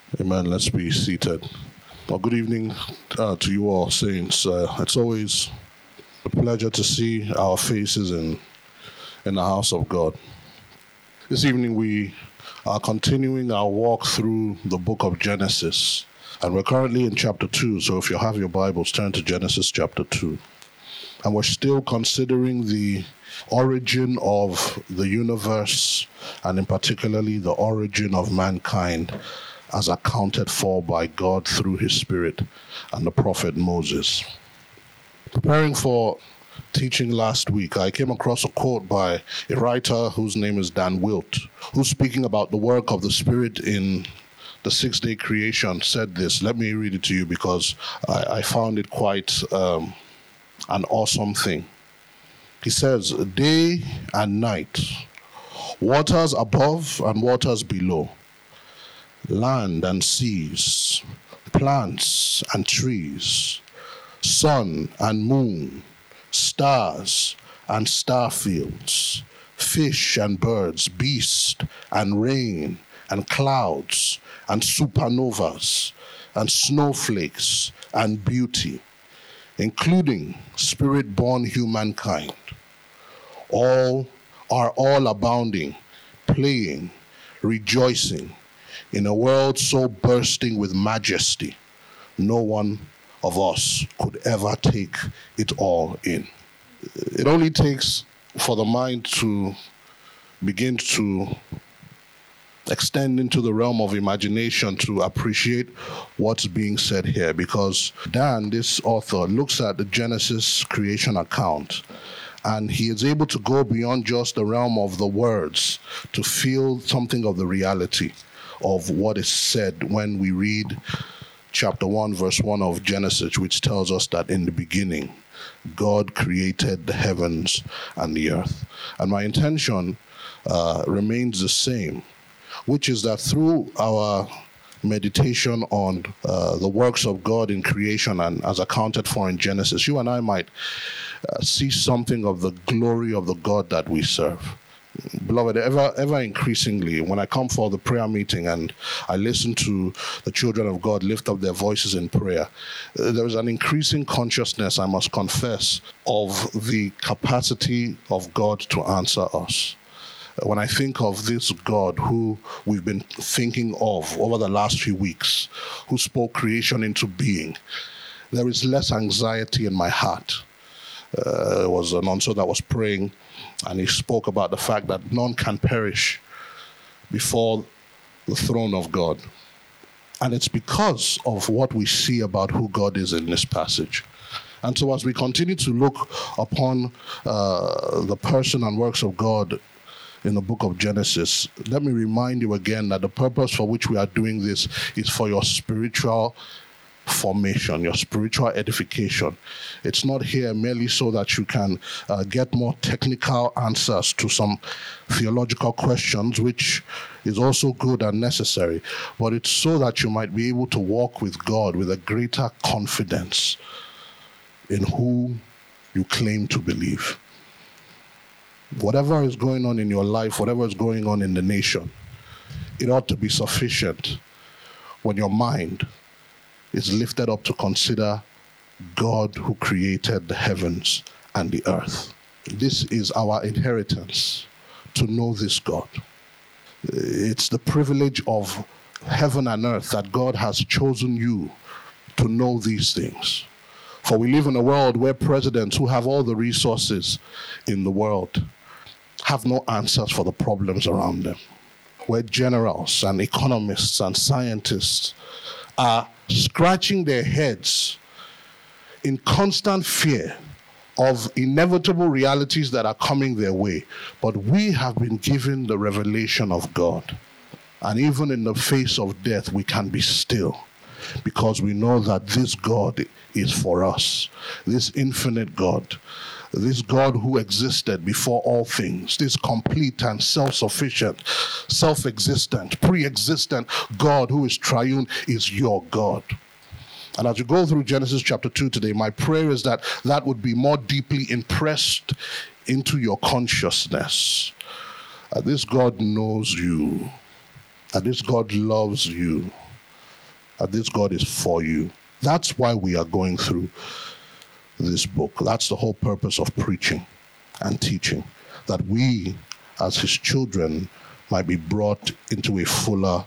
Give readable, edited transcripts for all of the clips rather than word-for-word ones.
Amen. Let's be seated. Well, good evening to you all, saints. It's always a pleasure to see our faces in the house of God. This evening we are continuing our walk through the book of Genesis, and we're currently in chapter 2, so if you have your Bibles, turn to Genesis chapter 2. And we're still considering the origin of the universe, and in particularly the origin of mankind as accounted for by God through his Spirit and the prophet Moses. Preparing for teaching last week, I came across a quote by a writer whose name is Dan Wilt, who's speaking about the work of the Spirit in the six-day creation, said this. Let me read it to you because I found it quite an awesome thing. He says, "Day and night, waters above and waters below, land and seas, plants and trees, sun and moon, stars and star fields, fish and birds, beast and rain and clouds and supernovas and snowflakes and beauty, including spirit-born humankind, all are all abounding, playing, rejoicing, in a world so bursting with majesty, no one of us could ever take it all in." It only takes for the mind to begin to extend into the realm of imagination to appreciate what's being said here, because Dan, this author, looks at the Genesis creation account, and he is able to go beyond just the realm of the words to feel something of the reality of what is said when we read chapter 1, verse 1 of Genesis, which tells us that in the beginning, God created the heavens and the earth. And my intention remains the same, which is that through our meditation on the works of God in creation and as accounted for in Genesis, you and I might see something of the glory of the God that we serve. Beloved, ever increasingly, when I come for the prayer meeting and I listen to the children of God lift up their voices in prayer, there is an increasing consciousness, I must confess, of the capacity of God to answer us. When I think of this God who we've been thinking of over the last few weeks, who spoke creation into being, there is less anxiety in my heart. There was an answer that was praying, and he spoke about the fact that none can perish before the throne of God. And it's because of what we see about who God is in this passage. And so as we continue to look upon the person and works of God in the book of Genesis, let me remind you again that the purpose for which we are doing this is for your spiritual formation, your spiritual edification. It's not here merely so that you can get more technical answers to some theological questions, which is also good and necessary, but it's so that you might be able to walk with God with a greater confidence in who you claim to believe. Whatever is going on in your life, whatever is going on in the nation, it ought to be sufficient when your mind is lifted up to consider God who created the heavens and the earth. This is our inheritance, to know this God. It's the privilege of heaven and earth that God has chosen you to know these things. For we live in a world where presidents who have all the resources in the world have no answers for the problems around them, where generals and economists and scientists are scratching their heads in constant fear of inevitable realities that are coming their way. But we have been given the revelation of God. And even in the face of death, we can be still, because we know that this God is for us. This infinite God, this God who existed before all things, this complete and self-sufficient, self-existent, pre-existent God who is triune, is your God. And as you go through Genesis chapter 2 today, my prayer is that that would be more deeply impressed into your consciousness. This God knows you, and this God loves you, that this God is for you. That's why we are going through this book. That's the whole purpose of preaching and teaching, that we as his children might be brought into a fuller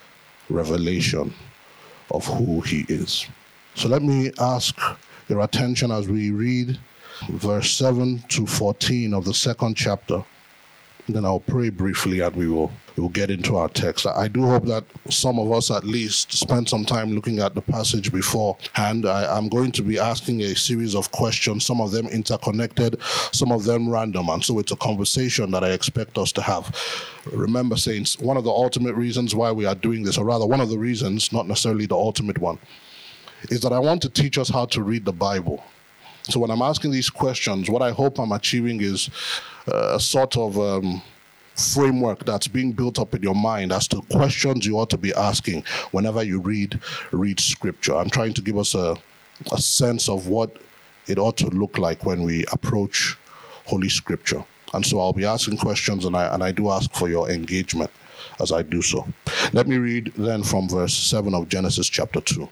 revelation of who he is. So let me ask your attention as we read verse 7 to 14 of the second chapter. Then I'll pray briefly and we will get into our text. I do hope that some of us at least spend some time looking at the passage beforehand. I'm going to be asking a series of questions, some of them interconnected, some of them random. And so it's a conversation that I expect us to have. Remember, saints, one of the ultimate reasons why we are doing this, or rather one of the reasons, not necessarily the ultimate one, is that I want to teach us how to read the Bible. So when I'm asking these questions, what I hope I'm achieving is a sort of framework that's being built up in your mind as to questions you ought to be asking whenever you read scripture. I'm trying to give us a sense of what it ought to look like when we approach Holy Scripture. And so I'll be asking questions, and I do ask for your engagement as I do so. Let me read then from verse 7 of Genesis chapter 2.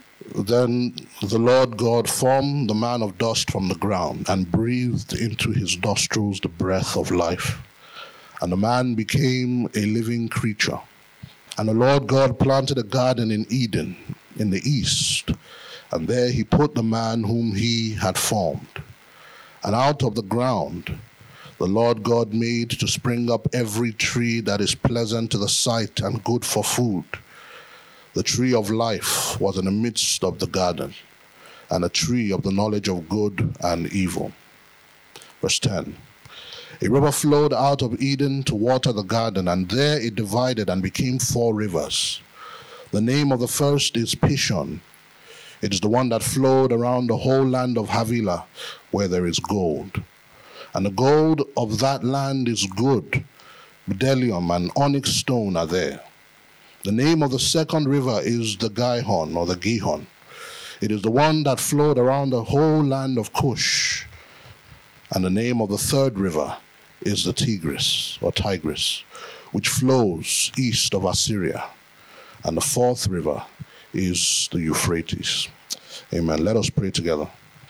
Then the Lord God formed the man of dust from the ground and breathed into his nostrils the breath of life. And the man became a living creature. And the Lord God planted a garden in Eden in the east, and there he put the man whom he had formed. And out of the ground the Lord God made to spring up every tree that is pleasant to the sight and good for food. The tree of life was in the midst of the garden, and a tree of the knowledge of good and evil. Verse 10. A river flowed out of Eden to water the garden, and there it divided and became 4 rivers. The name of the first is Pishon. It is the one that flowed around the whole land of Havilah, where there is gold. And the gold of that land is good. Bdellium and onyx stone are there. The name of the second river is the Gihon, or the Gihon. It is the one that flowed around the whole land of Cush. And the name of the third river is the Tigris, or Tigris, which flows east of Assyria. And the fourth river is the Euphrates. Amen. Let us pray together.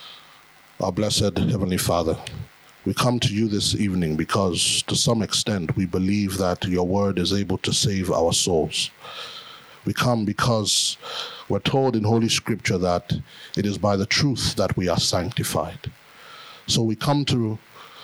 Our blessed Heavenly Father, we come to you this evening because to some extent we believe that your word is able to save our souls. We come because we're told in Holy Scripture that it is by the truth that we are sanctified. So we come to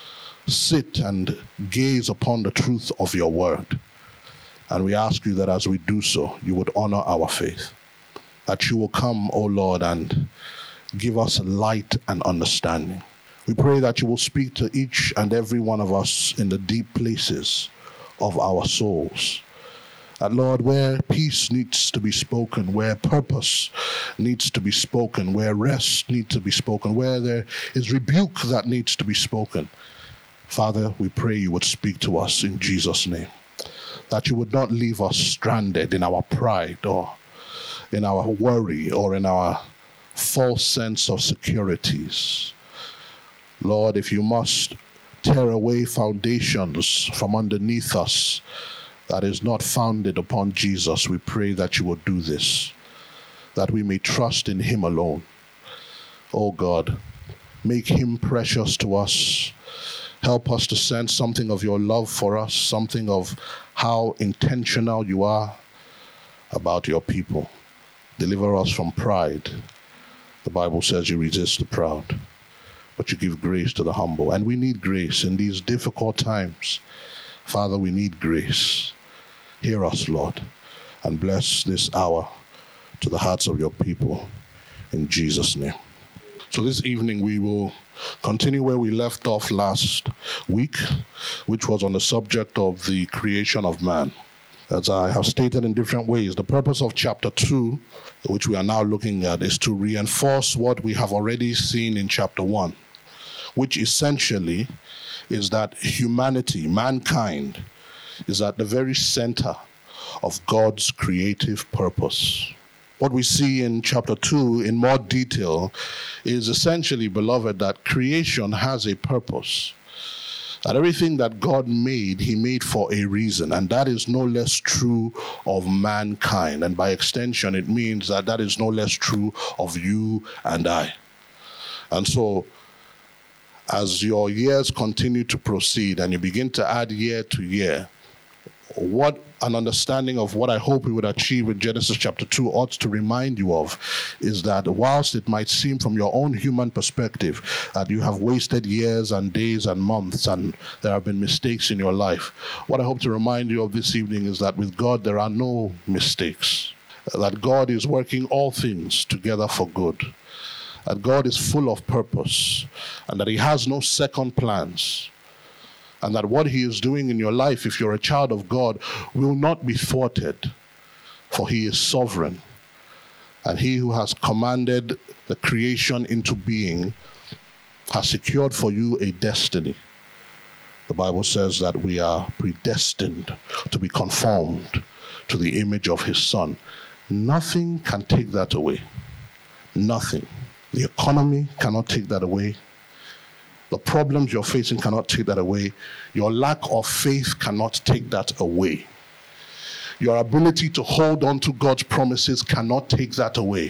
sit and gaze upon the truth of your word. And we ask you that as we do so, you would honor our faith. That you will come, O Lord, and give us light and understanding. We pray that you will speak to each and every one of us in the deep places of our souls. That, Lord, where peace needs to be spoken, where purpose needs to be spoken, where rest needs to be spoken, where there is rebuke that needs to be spoken, Father, we pray you would speak to us in Jesus' name. That you would not leave us stranded in our pride or in our worry or in our false sense of securities. Lord, if you must tear away foundations from underneath us that is not founded upon Jesus, we pray that you will do this, that we may trust in him alone. Oh God, make him precious to us. Help us to sense something of your love for us, something of how intentional you are about your people. Deliver us from pride. The Bible says you resist the proud, but you give grace to the humble. And we need grace in these difficult times. Father, we need grace. Hear us, Lord, and bless this hour to the hearts of your people. In Jesus' name. So this evening we will continue where we left off last week, which was on the subject of the creation of man. As I have stated in different ways, the purpose of chapter 2, which we are now looking at, is to reinforce what we have already seen in chapter 1, which essentially is that humanity, mankind, is at the very center of God's creative purpose. What we see in chapter 2 in more detail is essentially, beloved, that creation has a purpose. That everything that God made, he made for a reason. And that is no less true of mankind. And by extension, it means that that is no less true of you and I. And so, as your years continue to proceed and you begin to add year to year, what an understanding of what I hope we would achieve in Genesis chapter 2 ought to remind you of is that whilst it might seem from your own human perspective that you have wasted years and days and months and there have been mistakes in your life, what I hope to remind you of this evening is that with God there are no mistakes, that God is working all things together for good, that God is full of purpose, and that he has no second plans. And that what he is doing in your life, if you're a child of God, will not be thwarted, for he is sovereign. And he who has commanded the creation into being has secured for you a destiny. The Bible says that we are predestined to be conformed to the image of his Son. Nothing can take that away. Nothing. The economy cannot take that away. The problems you're facing cannot take that away. Your lack of faith cannot take that away. Your ability to hold on to God's promises cannot take that away.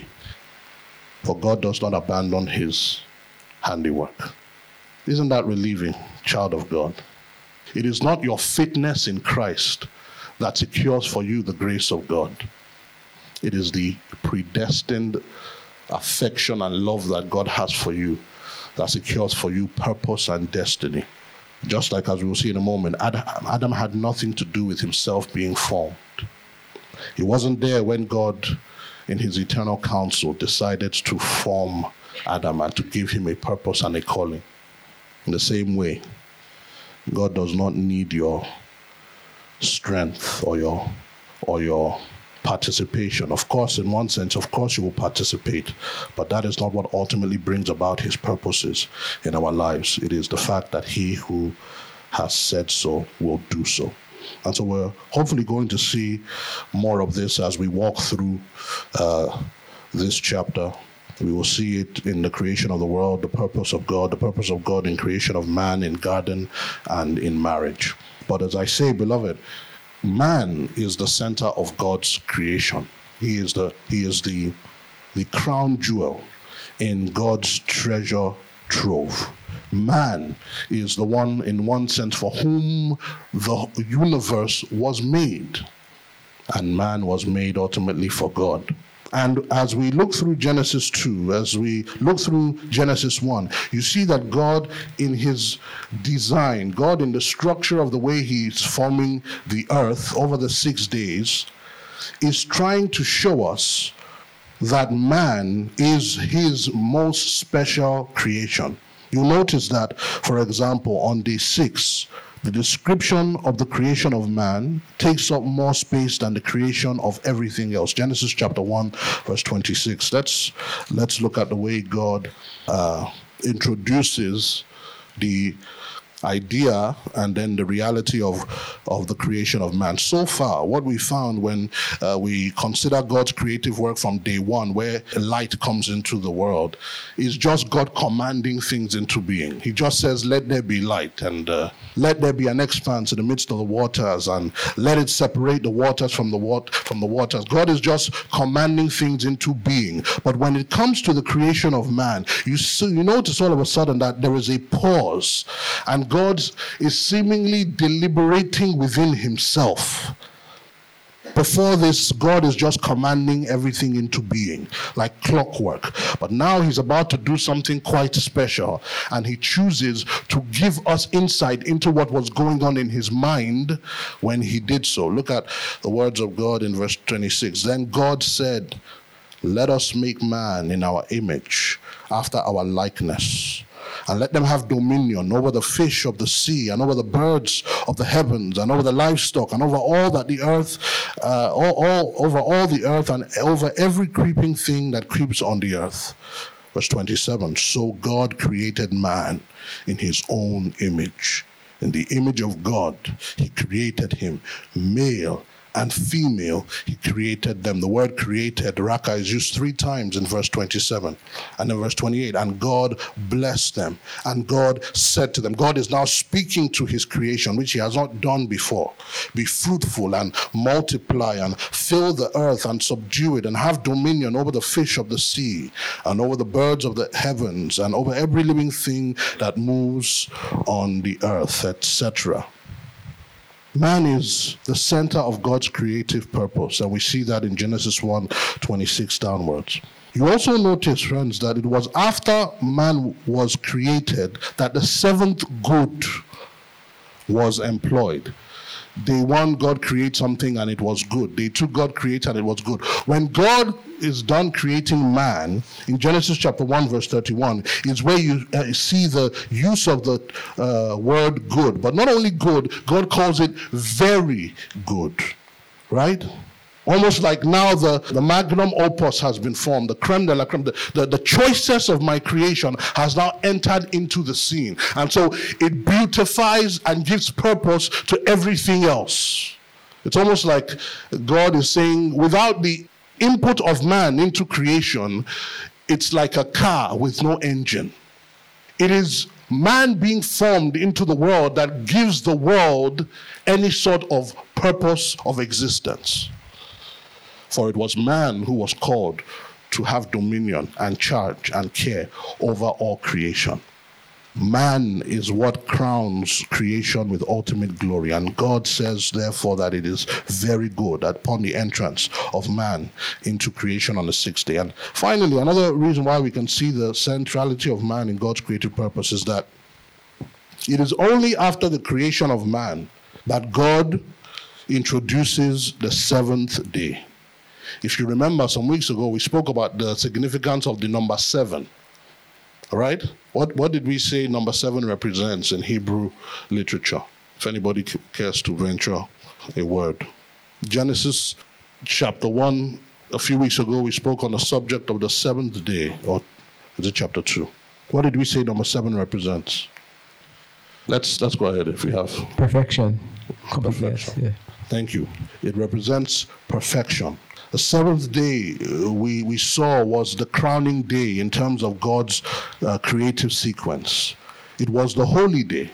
For God does not abandon his handiwork. Isn't that relieving, child of God? It is not your fitness in Christ that secures for you the grace of God. It is the predestined affection and love that God has for you that secures for you purpose and destiny. Just like as we will see in a moment, Adam had nothing to do with himself being formed. He wasn't there when God, in his eternal counsel, decided to form Adam and to give him a purpose and a calling. In the same way, God does not need your strength or your participation. Of course, in one sense, of course you will participate, but that is not what ultimately brings about his purposes in our lives. It is the fact that he who has said so will do so. And so we're hopefully going to see more of this as we walk through this chapter. We will see it in the creation of the world, the purpose of God in creation of man, in garden, and in marriage. But as I say, beloved, man is the center of God's creation. He is the crown jewel in God's treasure trove. Man is the one, in one sense, for whom the universe was made. And man was made ultimately for God. And as we look through Genesis 2, as we look through Genesis 1, you see that God in his design, God in the structure of the way he's forming the earth over the 6 days, is trying to show us that man is his most special creation. You'll notice that, for example, on day 6, the description of the creation of man takes up more space than the creation of everything else. Genesis chapter 1, verse 26. Let's look at the way God introduces the idea and then the reality of the creation of man. So far, what we found when we consider God's creative work from day 1, where light comes into the world, is just God commanding things into being. He just says, let there be light, and let there be an expanse in the midst of the waters, and let it separate the waters from the waters. God is just commanding things into being. But when it comes to the creation of man, you notice all of a sudden that there is a pause, and God is seemingly deliberating within himself. Before this, God is just commanding everything into being, like clockwork. But now he's about to do something quite special, and he chooses to give us insight into what was going on in his mind when he did so. Look at the words of God in verse 26. Then God said, let us make man in our image, after our likeness, and let them have dominion over the fish of the sea, and over the birds of the heavens, and over the livestock, and over all that the earth, over all the earth, and over every creeping thing that creeps on the earth. Verse 27, so God created man in his own image. In the image of God, he created him, male and female, he created them. The word created, raka, is used 3 times in verse 27 and in verse 28. And God blessed them. And God said to them, God is now speaking to his creation, which he has not done before. Be fruitful and multiply and fill the earth and subdue it and have dominion over the fish of the sea and over the birds of the heavens and over every living thing that moves on the earth, etc. Man is the center of God's creative purpose, and we see that in Genesis 1:26 downwards. You also notice, friends, that it was after man was created that the 7th good was employed. Day 1, God created something and it was good. Day 2, God created and it was good. When God is done creating man, in Genesis chapter 1, verse 31, is where you see the use of the word good. But not only good, God calls it very good, right? Almost like now the magnum opus has been formed, the creme de la creme, the choicest of my creation has now entered into the scene. And so it beautifies and gives purpose to everything else. It's almost like God is saying, without the input of man into creation, it's like a car with no engine. It is man being formed into the world that gives the world any sort of purpose of existence. For it was man who was called to have dominion and charge and care over all creation. Man is what crowns creation with ultimate glory. And God says, therefore, that it is very good upon the entrance of man into creation on the 6th day. And finally, another reason why we can see the centrality of man in God's creative purpose is that it is only after the creation of man that God introduces the 7th day. If you remember, some weeks ago, we spoke about the significance of the number 7. All right? What did we say number 7 represents in Hebrew literature? If anybody cares to venture a word. Genesis chapter 1, a few weeks ago, we spoke on the subject of the 7th day. Or is it chapter 2? What did we say number 7 represents? Let's go ahead if we have. Perfection. Perfection. Yeah. Thank you. It represents perfection. The 7th day we saw was the crowning day in terms of God's creative sequence. It was the holy day,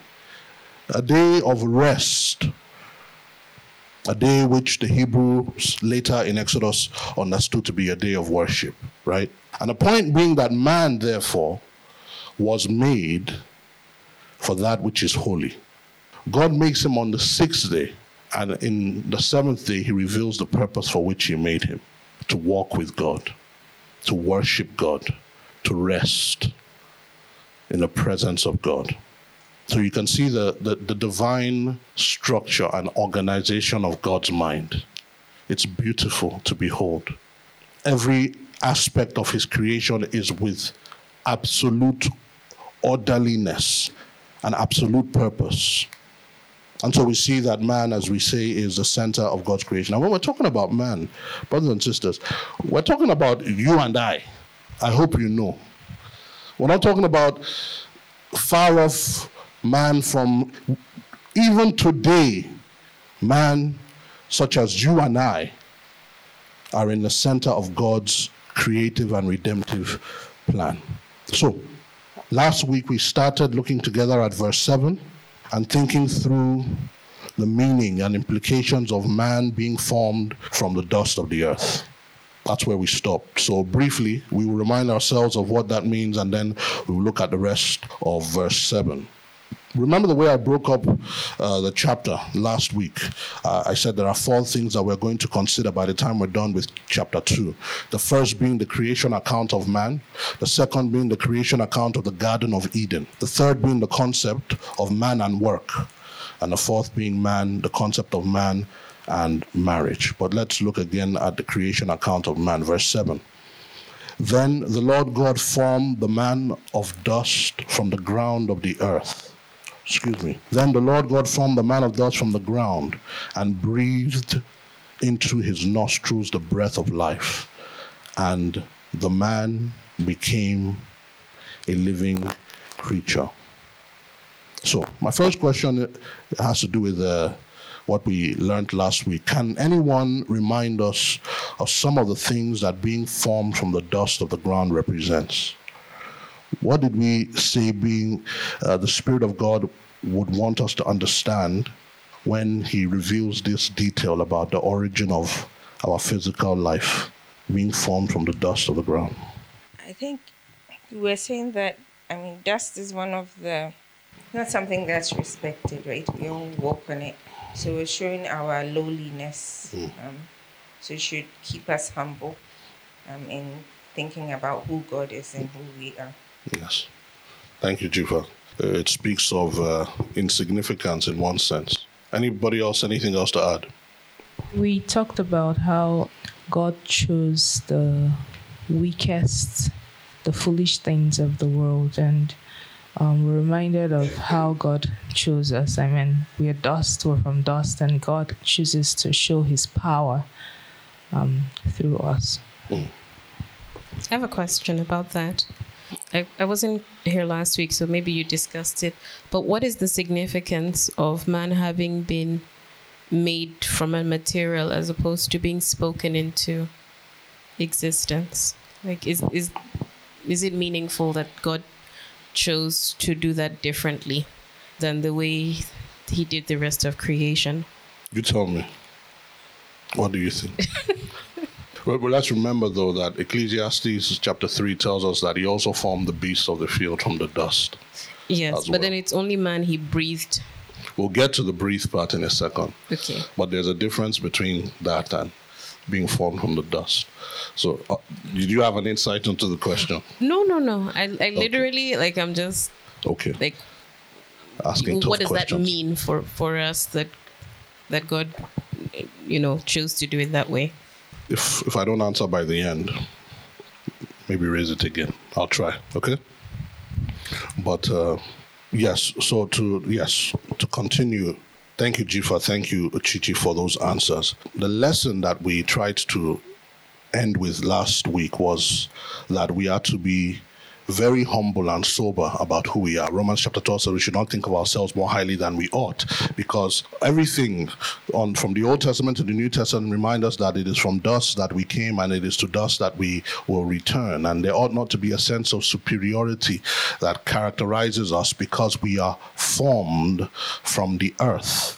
a day of rest, a day which the Hebrews later in Exodus understood to be a day of worship, right? And the point being that man, therefore, was made for that which is holy. God makes him on the 6th day. And in the 7th day, he reveals the purpose for which he made him. To walk with God, to worship God, to rest in the presence of God. So you can see the divine structure and organization of God's mind. It's beautiful to behold. Every aspect of his creation is with absolute orderliness and absolute purpose. And so we see that man, as we say, is the center of God's creation. And when we're talking about man, brothers and sisters, we're talking about you and I. I hope you know. We're not talking about far off man from even today. Man, such as you and I, are in the center of God's creative and redemptive plan. So, last week we started looking together at verse 7. And thinking through the meaning and implications of man being formed from the dust of the earth. That's where we stopped. So briefly, we will remind ourselves of what that means, and then we will look at the rest of verse 7. Remember the way I broke up the chapter last week? I said there are 4 things that we're going to consider by the time we're done with chapter 2. The first being the creation account of man. The second being the creation account of the Garden of Eden. The third being the concept of man and work. And the fourth being man, the concept of man and marriage. But let's look again at the creation account of man, verse 7. Then the Lord God formed the man of dust from the ground of the earth. Then the Lord God formed the man of dust from the ground and breathed into his nostrils the breath of life. And the man became a living creature. So my first question has to do with what we learned last week. Can anyone remind us of some of the things that being formed from the dust of the ground represents? What did we say being the Spirit of God would want us to understand when he reveals this detail about the origin of our physical life being formed from the dust of the ground? I think we're saying that, dust is one of the, not something that's respected, right? We all walk on it. So we're showing our lowliness. So it should keep us humble in thinking about who God is and who we are. Yes. Thank you, Jifa. It speaks of insignificance in one sense. Anybody else, anything else to add? We talked about how God chose the weakest, the foolish things of the world, and we're reminded of how God chose us. We are dust, we're from dust, and God chooses to show his power through us. I have a question about that. I wasn't here last week, so maybe you discussed it, but what is the significance of man having been made from a material as opposed to being spoken into existence? Like, is it meaningful that God chose to do that differently than the way he did the rest of creation? You tell me. What do you think? Well, let's remember, though, that Ecclesiastes chapter 3 tells us that he also formed the beasts of the field from the dust. Yes, but then it's only man he breathed. We'll get to the breathe part in a second. Okay. But there's a difference between that and being formed from the dust. So, did you have an insight into the question? No. I literally, I'm just... Okay. Asking tough what does questions. that mean for us that God, chose to do it that way? If I don't answer by the end, maybe raise it again. I'll try, okay? But yes, to continue, thank you, Jifa, thank you, Chichi, for those answers. The lesson that we tried to end with last week was that we are to be very humble and sober about who we are. Romans chapter 12 says we should not think of ourselves more highly than we ought, because everything from the Old Testament to the New Testament remind us that it is from dust that we came and it is to dust that we will return. And there ought not to be a sense of superiority that characterizes us because we are formed from the earth.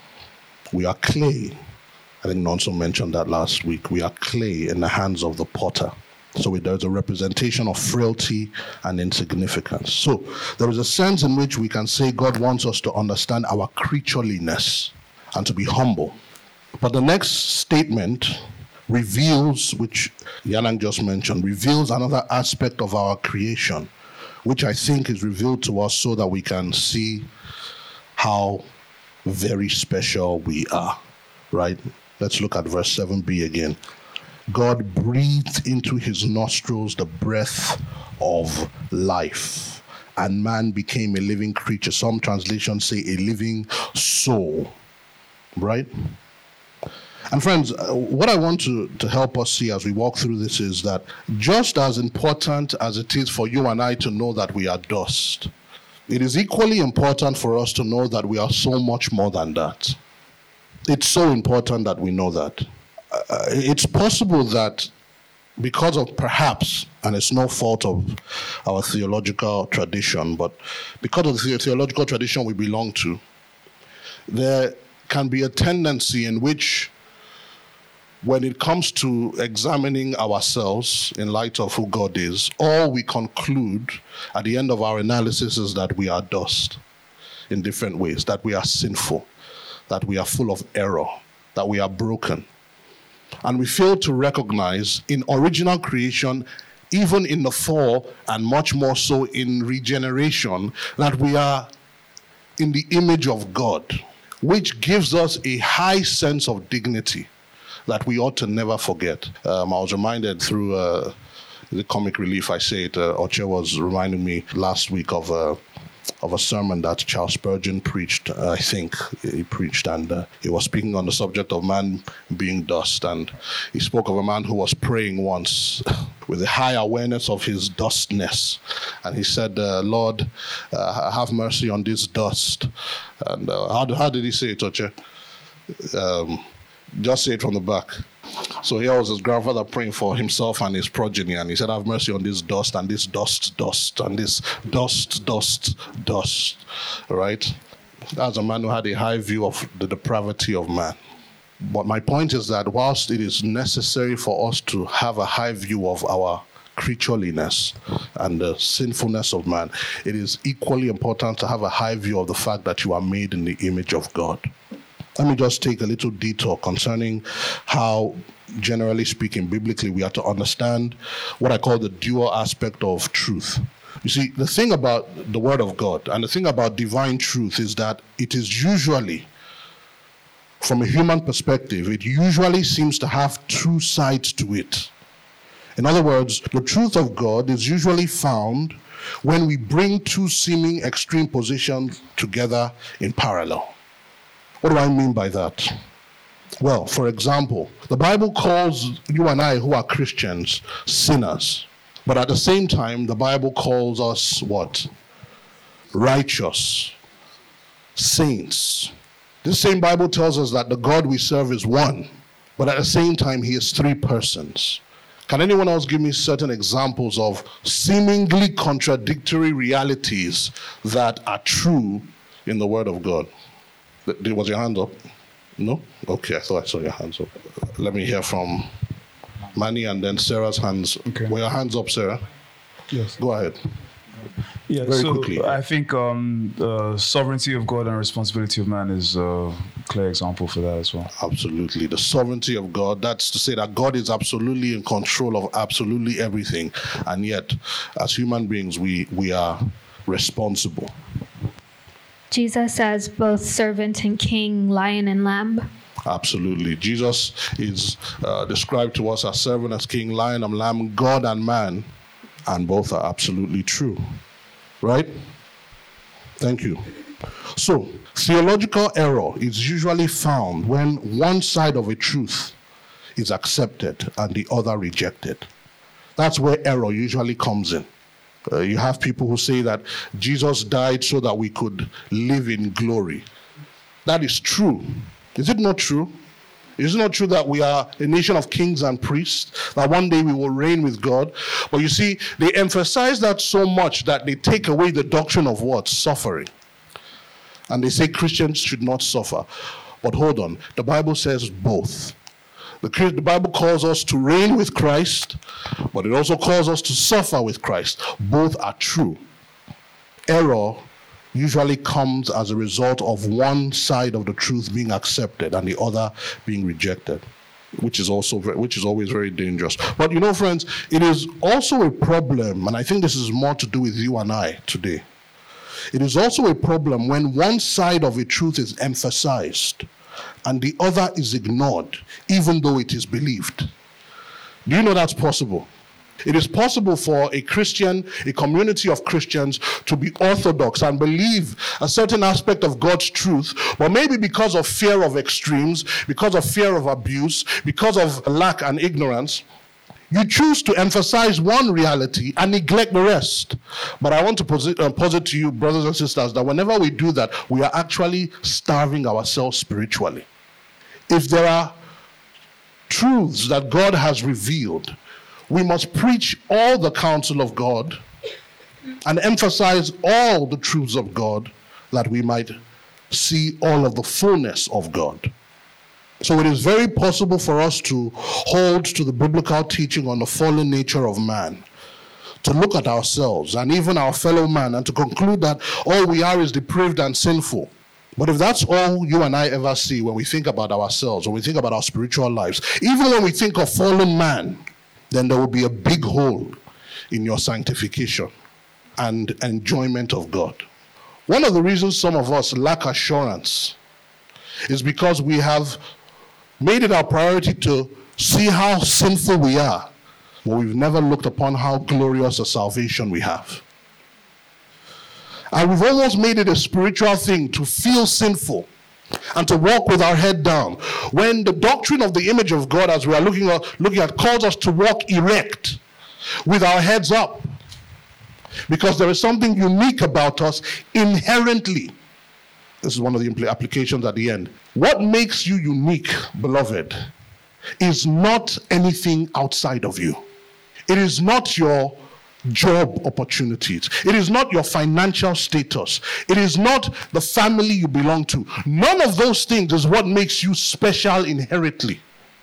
We are clay. I think Nonso mentioned that last week. We are clay in the hands of the potter. So there's a representation of frailty and insignificance. So there is a sense in which we can say God wants us to understand our creatureliness and to be humble. But the next statement reveals, which Yanang just mentioned, reveals another aspect of our creation, which I think is revealed to us so that we can see how very special we are, right? Let's look at verse 7b again. God breathed into his nostrils the breath of life, and man became a living creature. Some translations say a living soul, right? And friends, what I want to help us see as we walk through this is that just as important as it is for you and I to know that we are dust, it is equally important for us to know that we are so much more than that. It's so important that we know that. It's possible that because of perhaps, and it's no fault of our theological tradition, but because of the theological tradition we belong to, there can be a tendency in which, when it comes to examining ourselves in light of who God is, all we conclude at the end of our analysis is that we are dust in different ways, that we are sinful, that we are full of error, that we are broken. And we fail to recognize in original creation, even in the fall, and much more so in regeneration, that we are in the image of God, which gives us a high sense of dignity that we ought to never forget. I was reminded through the comic relief, I say it, Oche was reminding me last week of a sermon that Charles Spurgeon preached, I think he preached, and he was speaking on the subject of man being dust, and he spoke of a man who was praying once with a high awareness of his dustness, and he said, Lord, have mercy on this dust. And how did he say it, Oche? Just say it from the back. So here was his grandfather praying for himself and his progeny, and he said, have mercy on this dust, and this dust, and this dust. Right? That's a man who had a high view of the depravity of man. But my point is that whilst it is necessary for us to have a high view of our creatureliness and the sinfulness of man, it is equally important to have a high view of the fact that you are made in the image of God. Let me just take a little detour concerning how, generally speaking, biblically, we are to understand what I call the dual aspect of truth. You see, the thing about the Word of God and the thing about divine truth is that it is usually, from a human perspective, it usually seems to have two sides to it. In other words, the truth of God is usually found when we bring two seeming extreme positions together in parallel. What do I mean by that? Well, for example, the Bible calls you and I who are Christians sinners. But at the same time, the Bible calls us what? Righteous. Saints. This same Bible tells us that the God we serve is one. But at the same time, he is three persons. Can anyone else give me certain examples of seemingly contradictory realities that are true in the Word of God? Was your hand up? No? Okay, I thought I saw your hands up. Let me hear from Manny and then Sarah's hands. Okay. Were your hands up, Sarah? Yes. Go ahead. Yeah, Very so quickly. I think the sovereignty of God and responsibility of man is a clear example for that as well. Absolutely. The sovereignty of God, that's to say that God is absolutely in control of absolutely everything. And yet, as human beings, we are responsible. Jesus as both servant and king, lion and lamb. Absolutely. Jesus is described to us as servant, as king, lion and lamb, God and man, and both are absolutely true. Right? Thank you. So, theological error is usually found when one side of a truth is accepted and the other rejected. That's where error usually comes in. You have people who say that Jesus died so that we could live in glory. That is true. Is it not true? Is it not true that we are a nation of kings and priests, that one day we will reign with God? But you see, they emphasize that so much that they take away the doctrine of what? Suffering. And they say Christians should not suffer. But hold on, the Bible says both. The Bible calls us to reign with Christ, but it also calls us to suffer with Christ. Both are true. Error usually comes as a result of one side of the truth being accepted and the other being rejected, which is always very dangerous. But you know, friends, it is also a problem, and I think this is more to do with you and I today. It is also a problem when one side of a truth is emphasized and the other is ignored, even though it is believed. Do you know that's possible? It is possible for a Christian, a community of Christians, to be orthodox and believe a certain aspect of God's truth, but maybe because of fear of extremes, because of fear of abuse, because of lack and ignorance, you choose to emphasize one reality and neglect the rest. But I want to posit to you, brothers and sisters, that whenever we do that, we are actually starving ourselves spiritually. If there are truths that God has revealed, we must preach all the counsel of God and emphasize all the truths of God, that we might see all of the fullness of God. So it is very possible for us to hold to the biblical teaching on the fallen nature of man, to look at ourselves and even our fellow man and to conclude that all we are is depraved and sinful. But if that's all you and I ever see when we think about ourselves, when we think about our spiritual lives, even when we think of fallen man, then there will be a big hole in your sanctification and enjoyment of God. One of the reasons some of us lack assurance is because we have made it our priority to see how sinful we are, but we've never looked upon how glorious a salvation we have. And we've almost made it a spiritual thing to feel sinful and to walk with our head down, when the doctrine of the image of God, as we are looking at, calls us to walk erect with our heads up, because there is something unique about us inherently. This is one of the applications at the end. What makes you unique, beloved, is not anything outside of you. It is not your job opportunities. It is not your financial status. It is not the family you belong to. None of those things is what makes you special inherently.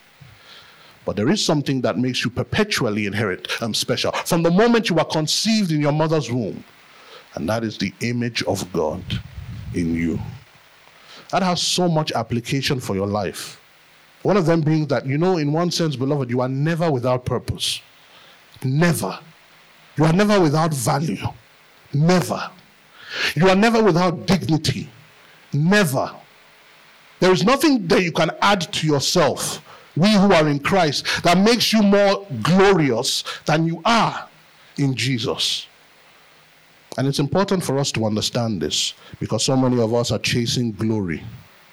But there is something that makes you perpetually special. From the moment you are conceived in your mother's womb, and that is the image of God in you. That has so much application for your life. One of them being that, in one sense, beloved, you are never without purpose. Never. You are never without value. Never. You are never without dignity. Never. There is nothing that you can add to yourself, we who are in Christ, that makes you more glorious than you are in Jesus. And it's important for us to understand this, because so many of us are chasing glory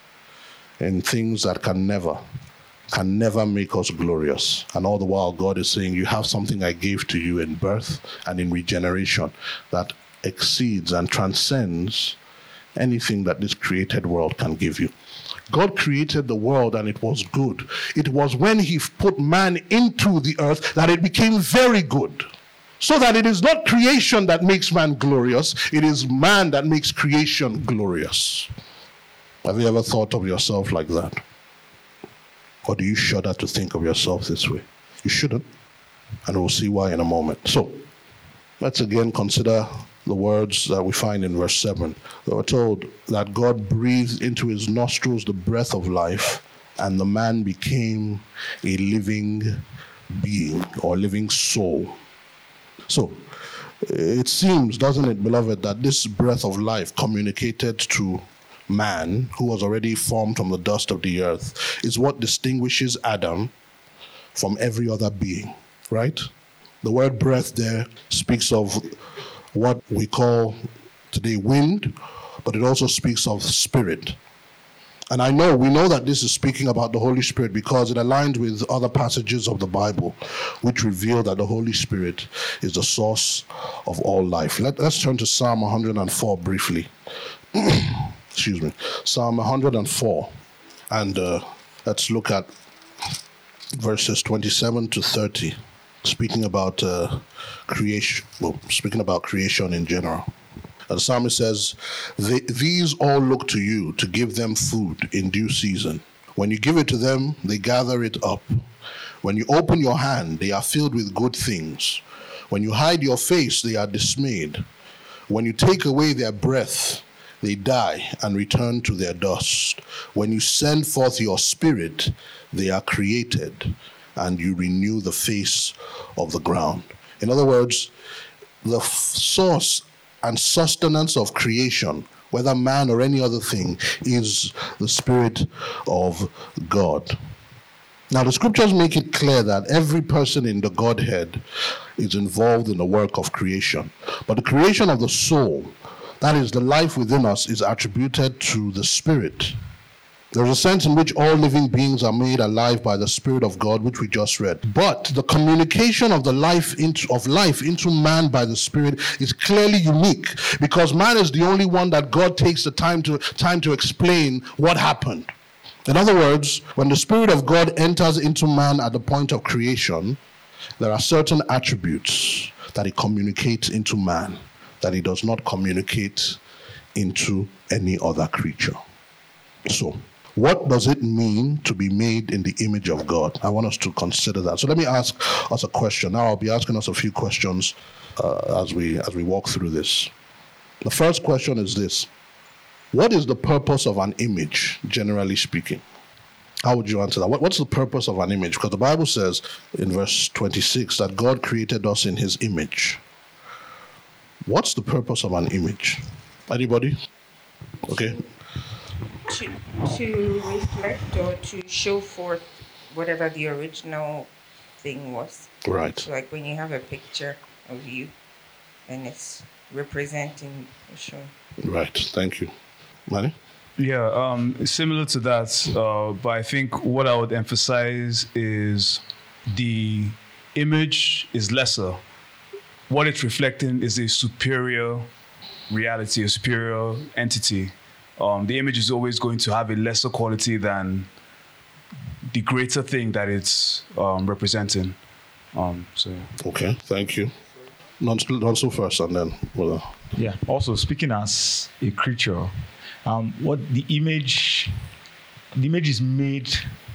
in things that can never make us glorious. And all the while, God is saying, you have something I gave to you in birth and in regeneration that exceeds and transcends anything that this created world can give you. God created the world and it was good. It was when he put man into the earth that it became very good. So that it is not creation that makes man glorious, it is man that makes creation glorious. Have you ever thought of yourself like that? Or do you shudder to think of yourself this way? You shouldn't. And we'll see why in a moment. So, let's again consider the words that we find in verse 7. We're told that God breathed into his nostrils the breath of life, and the man became a living being or living soul. So, it seems, doesn't it, beloved, that this breath of life communicated to man, who was already formed from the dust of the earth, is what distinguishes Adam from every other being, right? The word breath there speaks of what we call today wind, but it also speaks of spirit. And we know that this is speaking about the Holy Spirit because it aligns with other passages of the Bible which reveal that the Holy Spirit is the source of all life. Let's turn to Psalm 104 briefly. Excuse me. Psalm 104. And let's look at verses 27 to 30. Speaking about creation. Well, speaking about creation in general. And the psalmist says, these all look to you to give them food in due season. When you give it to them, they gather it up. When you open your hand, they are filled with good things. When you hide your face, they are dismayed. When you take away their breath, they die and return to their dust. When you send forth your spirit, they are created, and you renew the face of the ground. In other words, the source and sustenance of creation, whether man or any other thing, is the Spirit of God. Now, the scriptures make it clear that every person in the Godhead is involved in the work of creation. But the creation of the soul, that is, the life within us, is attributed to the Spirit. There's a sense in which all living beings are made alive by the Spirit of God, which we just read. But the communication of the life into man by the Spirit is clearly unique, because man is the only one that God takes the time to explain what happened. In other words, when the Spirit of God enters into man at the point of creation, there are certain attributes that he communicates into man that he does not communicate into any other creature. So, what does it mean to be made in the image of God? I want us to consider that. So let me ask us a question. Now I'll be asking us a few questions as we walk through this. The first question is this: what is the purpose of an image, generally speaking? How would you answer that? What's the purpose of an image? Because the Bible says in verse 26 that God created us in his image. What's the purpose of an image? Anybody? Okay. To reflect or to show forth whatever the original thing was. Right. So like when you have a picture of you and it's representing or showing. Right. Thank you. Manny? Yeah, similar to that, but I think what I would emphasize is the image is lesser. What it's reflecting is a superior reality, a superior entity. the image is always going to have a lesser quality than the greater thing that it's representing. Okay, thank you. Nonso first, and then we'll... Yeah. Also, speaking as a creature, what the image is made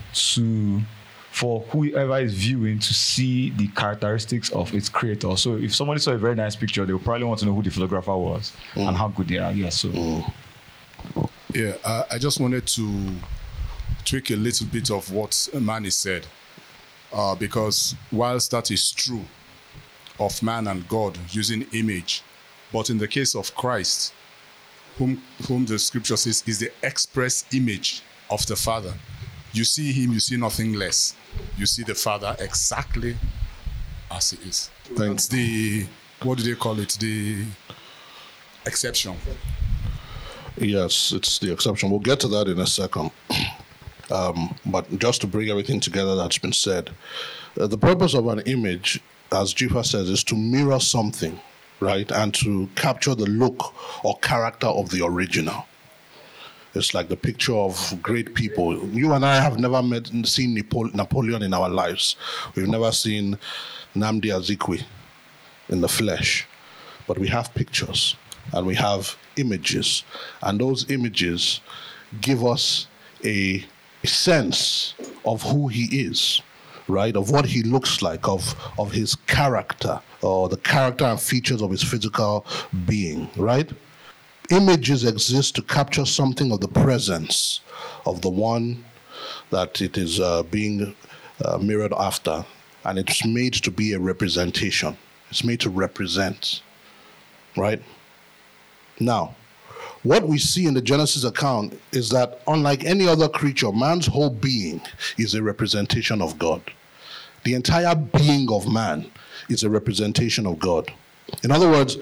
for whoever is viewing to see the characteristics of its creator. So if somebody saw a very nice picture, they would probably want to know who the photographer was and how good they are. Yeah. So. Yeah, I just wanted to tweak a little bit of what Manny said, because whilst that is true of man and God using image, but in the case of Christ, whom the scripture says is the express image of the Father, you see him, you see nothing less. You see the Father exactly as he is. That's the, what do they call it? The exception. Yes, it's the exception. We'll get to that in a second. But just to bring everything together that's been said, the purpose of an image, as Jifa says, is to mirror something, right? And to capture the look or character of the original. It's like the picture of great people. You and I have never seen Napoleon in our lives. We've never seen Nnamdi Azikiwe in the flesh. But we have pictures and we have images. And those images give us a sense of who he is, right? Of what he looks like, of his character, or the character and features of his physical being, right? Images exist to capture something of the presence of the one that it is being mirrored after, and it's made to be a representation. It's made to represent, right? Now, what we see in the Genesis account is that unlike any other creature, man's whole being is a representation of God. The entire being of man is a representation of God. In other words,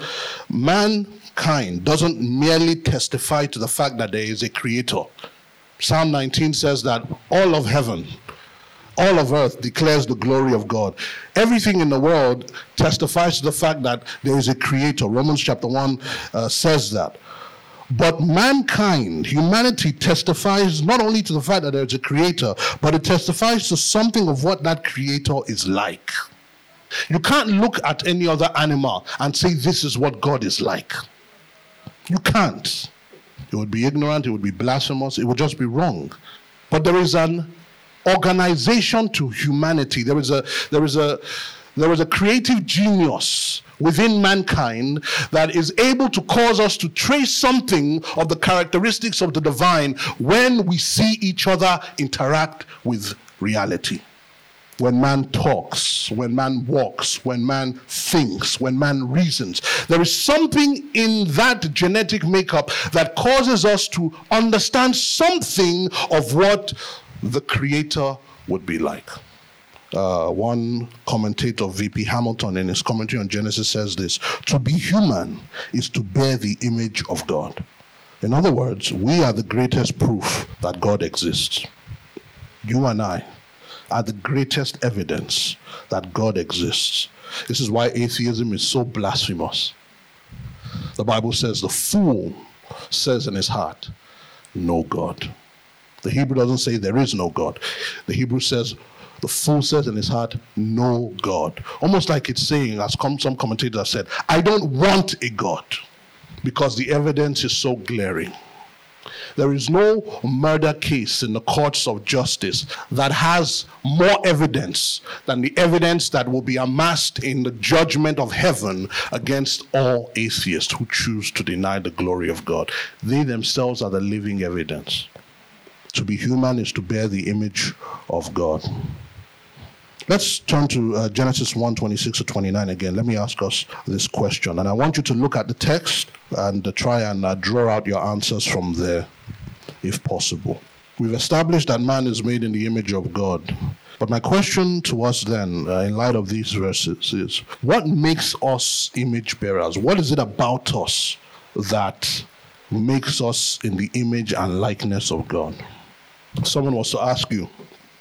mankind doesn't merely testify to the fact that there is a creator. Psalm 19 says that all of heaven, all of earth declares the glory of God. Everything in the world testifies to the fact that there is a creator. Romans chapter 1 says that. But mankind, humanity, testifies not only to the fact that there's a creator, but it testifies to something of what that creator is like. You can't look at any other animal and say this is what God is like. You can't. It would be ignorant, it would be blasphemous, it would just be wrong. But there is an organization to humanity. There is a creative genius within mankind that is able to cause us to trace something of the characteristics of the divine when we see each other interact with reality. When man talks, when man walks, when man thinks, when man reasons, there is something in that genetic makeup that causes us to understand something of what the Creator would be like. One commentator, V.P. Hamilton, in his commentary on Genesis says this: to be human is to bear the image of God. In other words, we are the greatest proof that God exists. You and I are the greatest evidence that God exists. This is why atheism is so blasphemous. The Bible says the fool says in his heart, no God. The Hebrew doesn't say there is no God. The Hebrew says, the fool says in his heart, no God. Almost like it's saying, as some commentators have said, I don't want a God, because the evidence is so glaring. There is no murder case in the courts of justice that has more evidence than the evidence that will be amassed in the judgment of heaven against all atheists who choose to deny the glory of God. They themselves are the living evidence. To be human is to bear the image of God. Let's turn to Genesis 1:26-29 again. Let me ask us this question, and I want you to look at the text and try and draw out your answers from there, if possible. We've established that man is made in the image of God. But my question to us then, in light of these verses, is what makes us image bearers? What is it about us that makes us in the image and likeness of God? Someone was to ask you,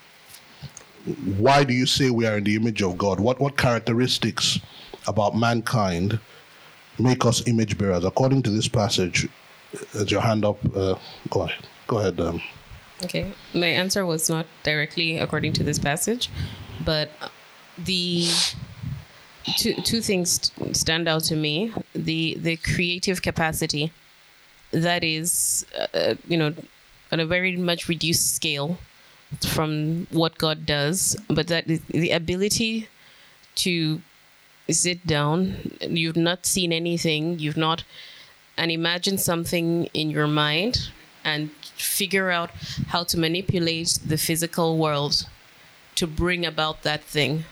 why do you say we are in the image of God? What characteristics about mankind make us image bearers? According to this passage, Is your hand up? Go ahead. Go ahead. Okay, my answer was not directly according to this passage, but the two things stand out to me: the creative capacity, that is, on a very much reduced scale from what God does, but that is the ability to sit down. You've not seen anything. And imagine something in your mind and figure out how to manipulate the physical world to bring about that thing.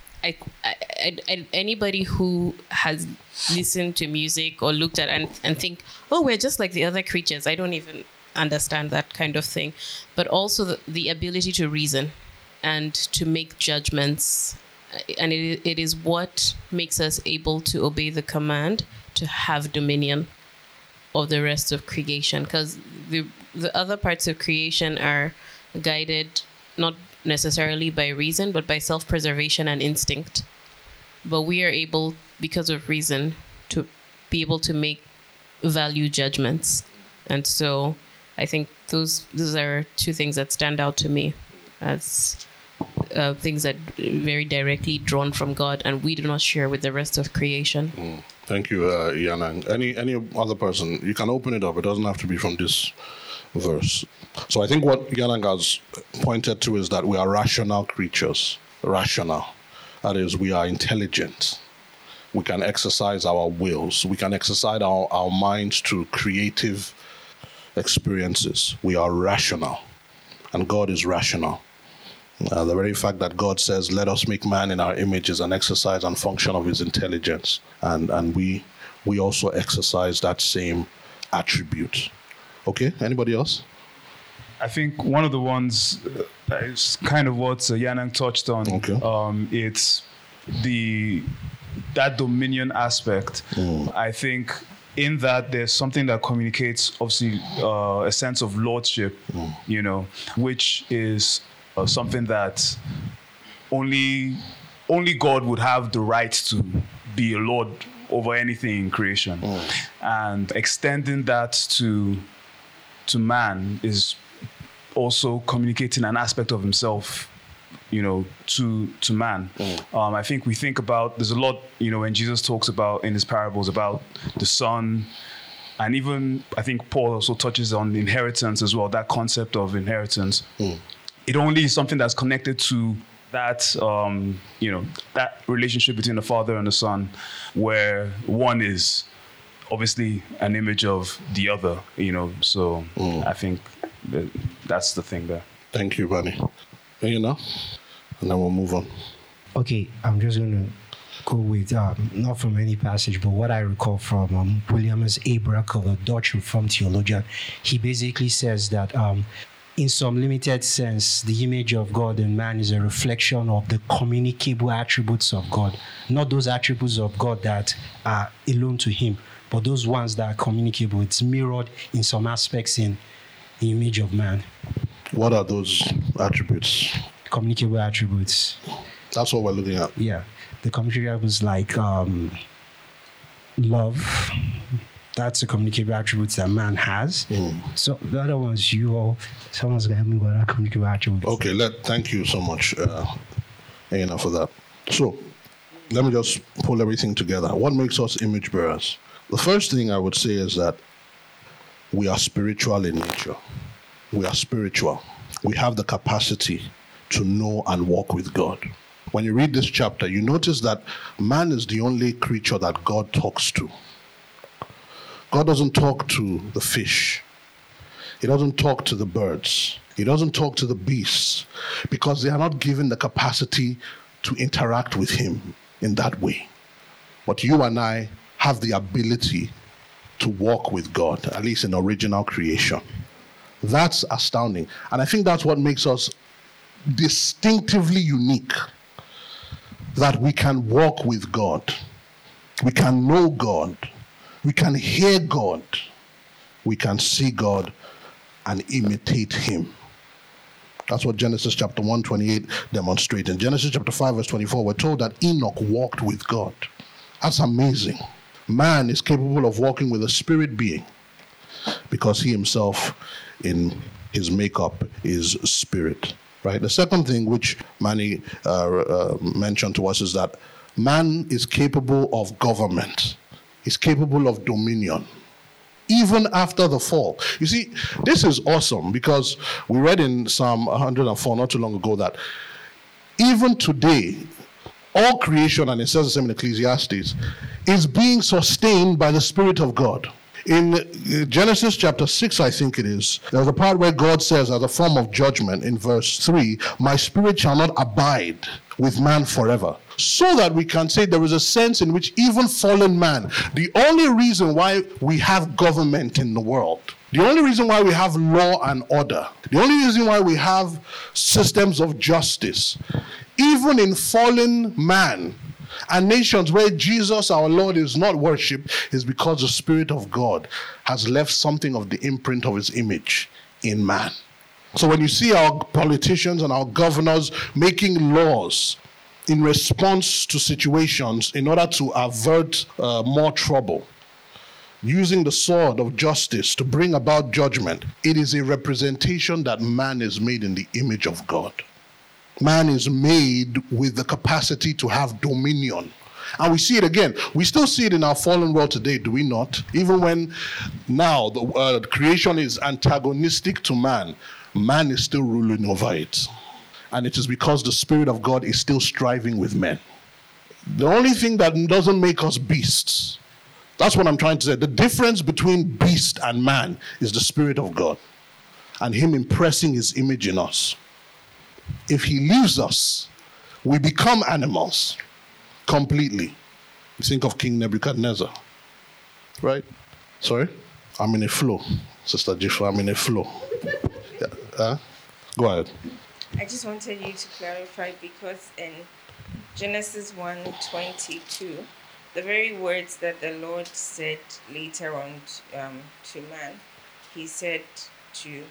Anybody who has listened to music or looked at and think, oh, we're just like the other creatures. I don't even understand that kind of thing. But also the ability to reason and to make judgments. And it is what makes us able to obey the command to have dominion of the rest of creation, because the other parts of creation are guided not necessarily by reason, but by self-preservation and instinct. But we are able, because of reason, to be able to make value judgments. And so I think those are two things that stand out to me as things that very directly drawn from God, and we do not share with the rest of creation. Thank you, Yanang. Any other person, you can open it up. It doesn't have to be from this verse. So I think what Yanang has pointed to is that we are rational creatures. Rational. That is, we are intelligent. We can exercise our wills. We can exercise our minds to creative experiences. We are rational. And God is rational. The very fact that God says, let us make man in our image, is an exercise and function of his intelligence. And we also exercise that same attribute. Okay, anybody else? I think one of the ones is kind of what Yanang touched on. Okay. It's that dominion aspect. I think in that there's something that communicates, obviously, a sense of lordship, which is something that only God would have the right to be a lord over anything in creation. And extending that to man is also communicating an aspect of himself, to man. I think we think about, there's a lot, when Jesus talks about in his parables about the son, and even I think Paul also touches on inheritance as well, that concept of inheritance. It only is something that's connected to that, that relationship between the father and the son, where one is obviously an image of the other, So I think that's the thing there. Thank you, Bunny. And then we'll move on. Okay, I'm just going to go with, not from any passage, but what I recall from Williams A. Brakel, a Dutch Reformed theologian. He basically says that in some limited sense, the image of God in man is a reflection of the communicable attributes of God. Not those attributes of God that are alone to him, but those ones that are communicable. It's mirrored in some aspects in the image of man. What are those attributes? Communicable attributes. That's what we're looking at. Yeah. The communicable attributes like love. That's the communicable attributes that man has. So the other ones, someone's going to help me with that communicable attributes. Okay, thank you so much, Aina, for that. So let me just pull everything together. What makes us image bearers? The first thing I would say is that we are spiritual in nature. We are spiritual. We have the capacity to know and walk with God. When you read this chapter, you notice that man is the only creature that God talks to. God doesn't talk to the fish. He doesn't talk to the birds. He doesn't talk to the beasts, because they are not given the capacity to interact with him in that way. But you and I have the ability to walk with God, at least in original creation. That's astounding. And I think that's what makes us distinctively unique, that we can walk with God. We can know God. We can hear God. We can see God and imitate him. That's what Genesis chapter 1:28 demonstrates. In Genesis chapter 5 verse 24, we're told that Enoch walked with God. That's amazing. Man is capable of walking with a spirit being. because he himself in his makeup is spirit, right? The second thing which Manny mentioned to us is that man is capable of government. He's capable of dominion, even after the fall. You see, this is awesome because we read in Psalm 104 not too long ago that even today, all creation, and it says the same in Ecclesiastes, is being sustained by the Spirit of God. In Genesis chapter 6, I think it is, there's a part where God says, as a form of judgment, in verse 3, my spirit shall not abide with man forever. So that we can say there is a sense in which even fallen man, the only reason why we have government in the world, the only reason why we have law and order, the only reason why we have systems of justice, even in fallen man and nations where Jesus our Lord is not worshipped, is because the Spirit of God has left something of the imprint of his image in man. So when you see our politicians and our governors making laws in response to situations in order to avert more trouble, using the sword of justice to bring about judgment, it is a representation that man is made in the image of God. Man is made with the capacity to have dominion. And we see it again. We still see it in our fallen world today, do we not? Even when now the creation is antagonistic to man, man is still ruling over it. And it is because the Spirit of God is still striving with men. The only thing that doesn't make us beasts, that's what I'm trying to say. The difference between beast and man is the Spirit of God and him impressing his image in us. If he leaves us, we become animals completely. You think of King Nebuchadnezzar, right? Sorry? I'm in a flow, Sister Jifra, I'm in a flow. Yeah. Go ahead. I just wanted you to clarify because in Genesis 1:22, the very words that the Lord said later on to man, he said to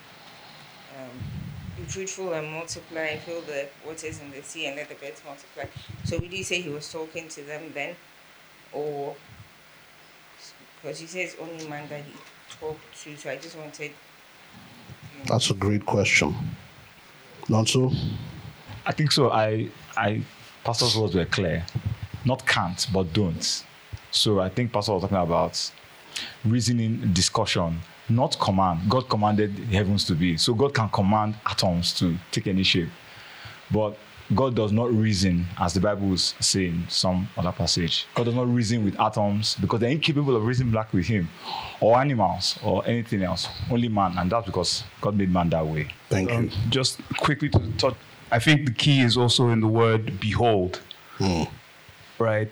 be fruitful and multiply, fill the waters in the sea and let the birds multiply. So would you say he was talking to them then? Or, because he says only man that he talked to, so I just wanted... That's a great question. Not so? I think so. I Pastor's words were clear. Not can't, but don't. So I think Pastor was talking about reasoning, discussion, not command. God commanded the heavens to be. So God can command atoms to take any shape. But God does not reason, as the Bible is saying, some other passage. God does not reason with atoms because they're incapable of reasoning back with him, or animals, or anything else. Only man, and that's because God made man that way. Thank you. Just quickly to touch, I think the key is also in the word behold. Right?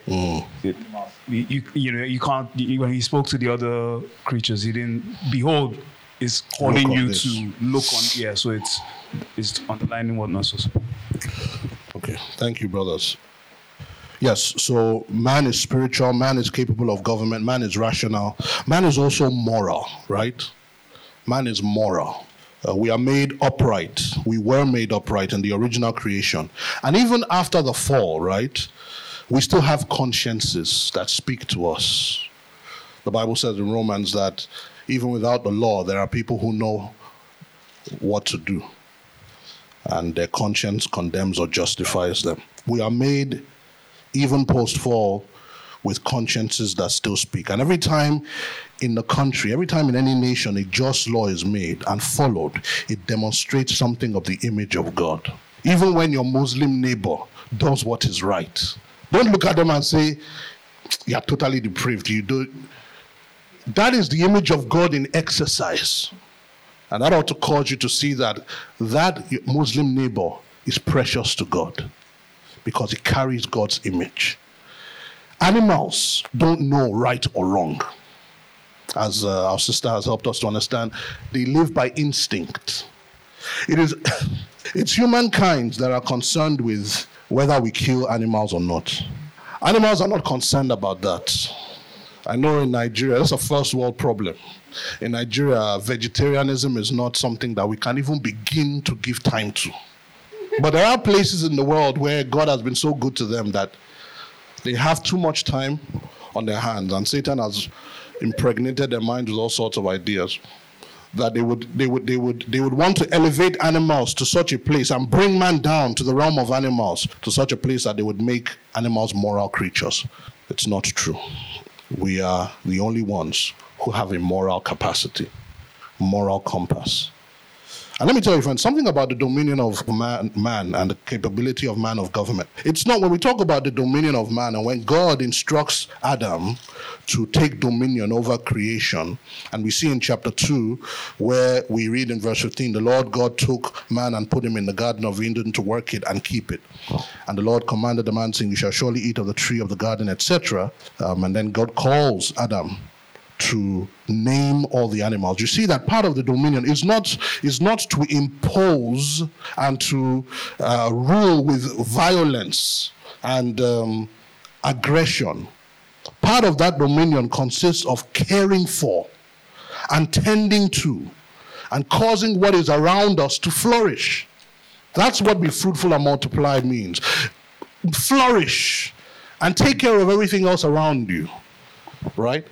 You can't, when he spoke to the other creatures, he didn't, behold is calling you this. to look on, so it's underlining what not so. Okay, thank you, brothers. Yes, so man is spiritual, man is capable of government, man is rational, man is also moral, right? Man is moral. We are made upright. We were made upright in the original creation. And even after the fall, right, we still have consciences that speak to us. The Bible says in Romans that even without the law, there are people who know what to do. And their conscience condemns or justifies them. We are made, even post-fall, with consciences that still speak. And every time in the country, every time in any nation, a just law is made and followed, it demonstrates something of the image of God. Even when your Muslim neighbor does what is right, don't look at them and say, you're totally depraved. You do. That is the image of God in exercise. And that ought to cause you to see that Muslim neighbor is precious to God because it carries God's image. Animals don't know right or wrong. As our sister has helped us to understand, they live by instinct. It's humankind that are concerned with whether we kill animals or not. Animals are not concerned about that. I know in Nigeria, that's a first world problem. In Nigeria, vegetarianism is not something that we can even begin to give time to. But there are places in the world where God has been so good to them that they have too much time on their hands, and Satan has impregnated their minds with all sorts of ideas. that they would want to elevate animals to such a place and bring man down to the realm of animals, to such a place that they would make animals moral creatures. It's not true. We are the only ones who have a moral capacity, moral compass. And let me tell you, friends, something about the dominion of man and the capability of man of government. It's not, when we talk about the dominion of man and when God instructs Adam to take dominion over creation, and we see in chapter 2 where we read in verse 15, the Lord God took man and put him in the Garden of Eden to work it and keep it. And the Lord commanded the man, saying, you shall surely eat of the tree of the garden, etc. And then God calls Adam to name all the animals. You see that part of the dominion is not to impose and to rule with violence and aggression. Part of that dominion consists of caring for and tending to and causing what is around us to flourish. That's what be fruitful and multiply means. Flourish and take care of everything else around you, right?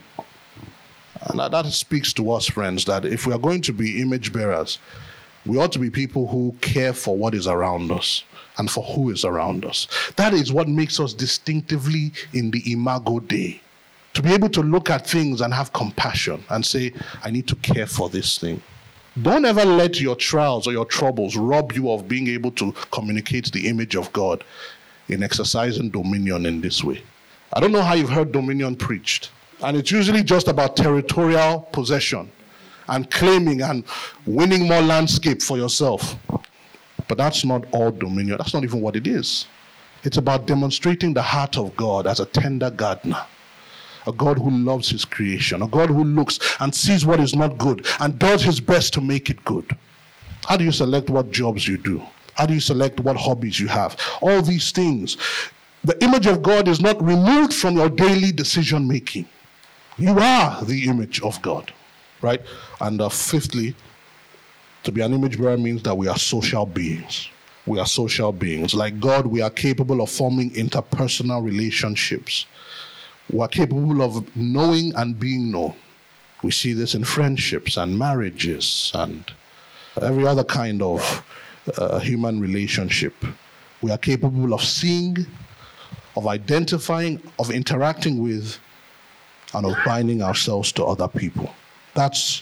And that speaks to us, friends, that if we are going to be image bearers, we ought to be people who care for what is around us and for who is around us. That is what makes us distinctively in the Imago Dei. To be able to look at things and have compassion and say, I need to care for this thing. Don't ever let your trials or your troubles rob you of being able to communicate the image of God in exercising dominion in this way. I don't know how you've heard dominion preached. And it's usually just about territorial possession and claiming and winning more landscape for yourself. But that's not all dominion. That's not even what it is. It's about demonstrating the heart of God as a tender gardener, a God who loves his creation, a God who looks and sees what is not good and does his best to make it good. How do you select what jobs you do? How do you select what hobbies you have? All these things. The image of God is not removed from your daily decision making. You are the image of God, right? And fifthly, to be an image bearer means that we are social beings. We are social beings. Like God, we are capable of forming interpersonal relationships. We are capable of knowing and being known. We see this in friendships and marriages and every other kind of human relationship. We are capable of seeing, of identifying, of interacting with, and of binding ourselves to other people. Those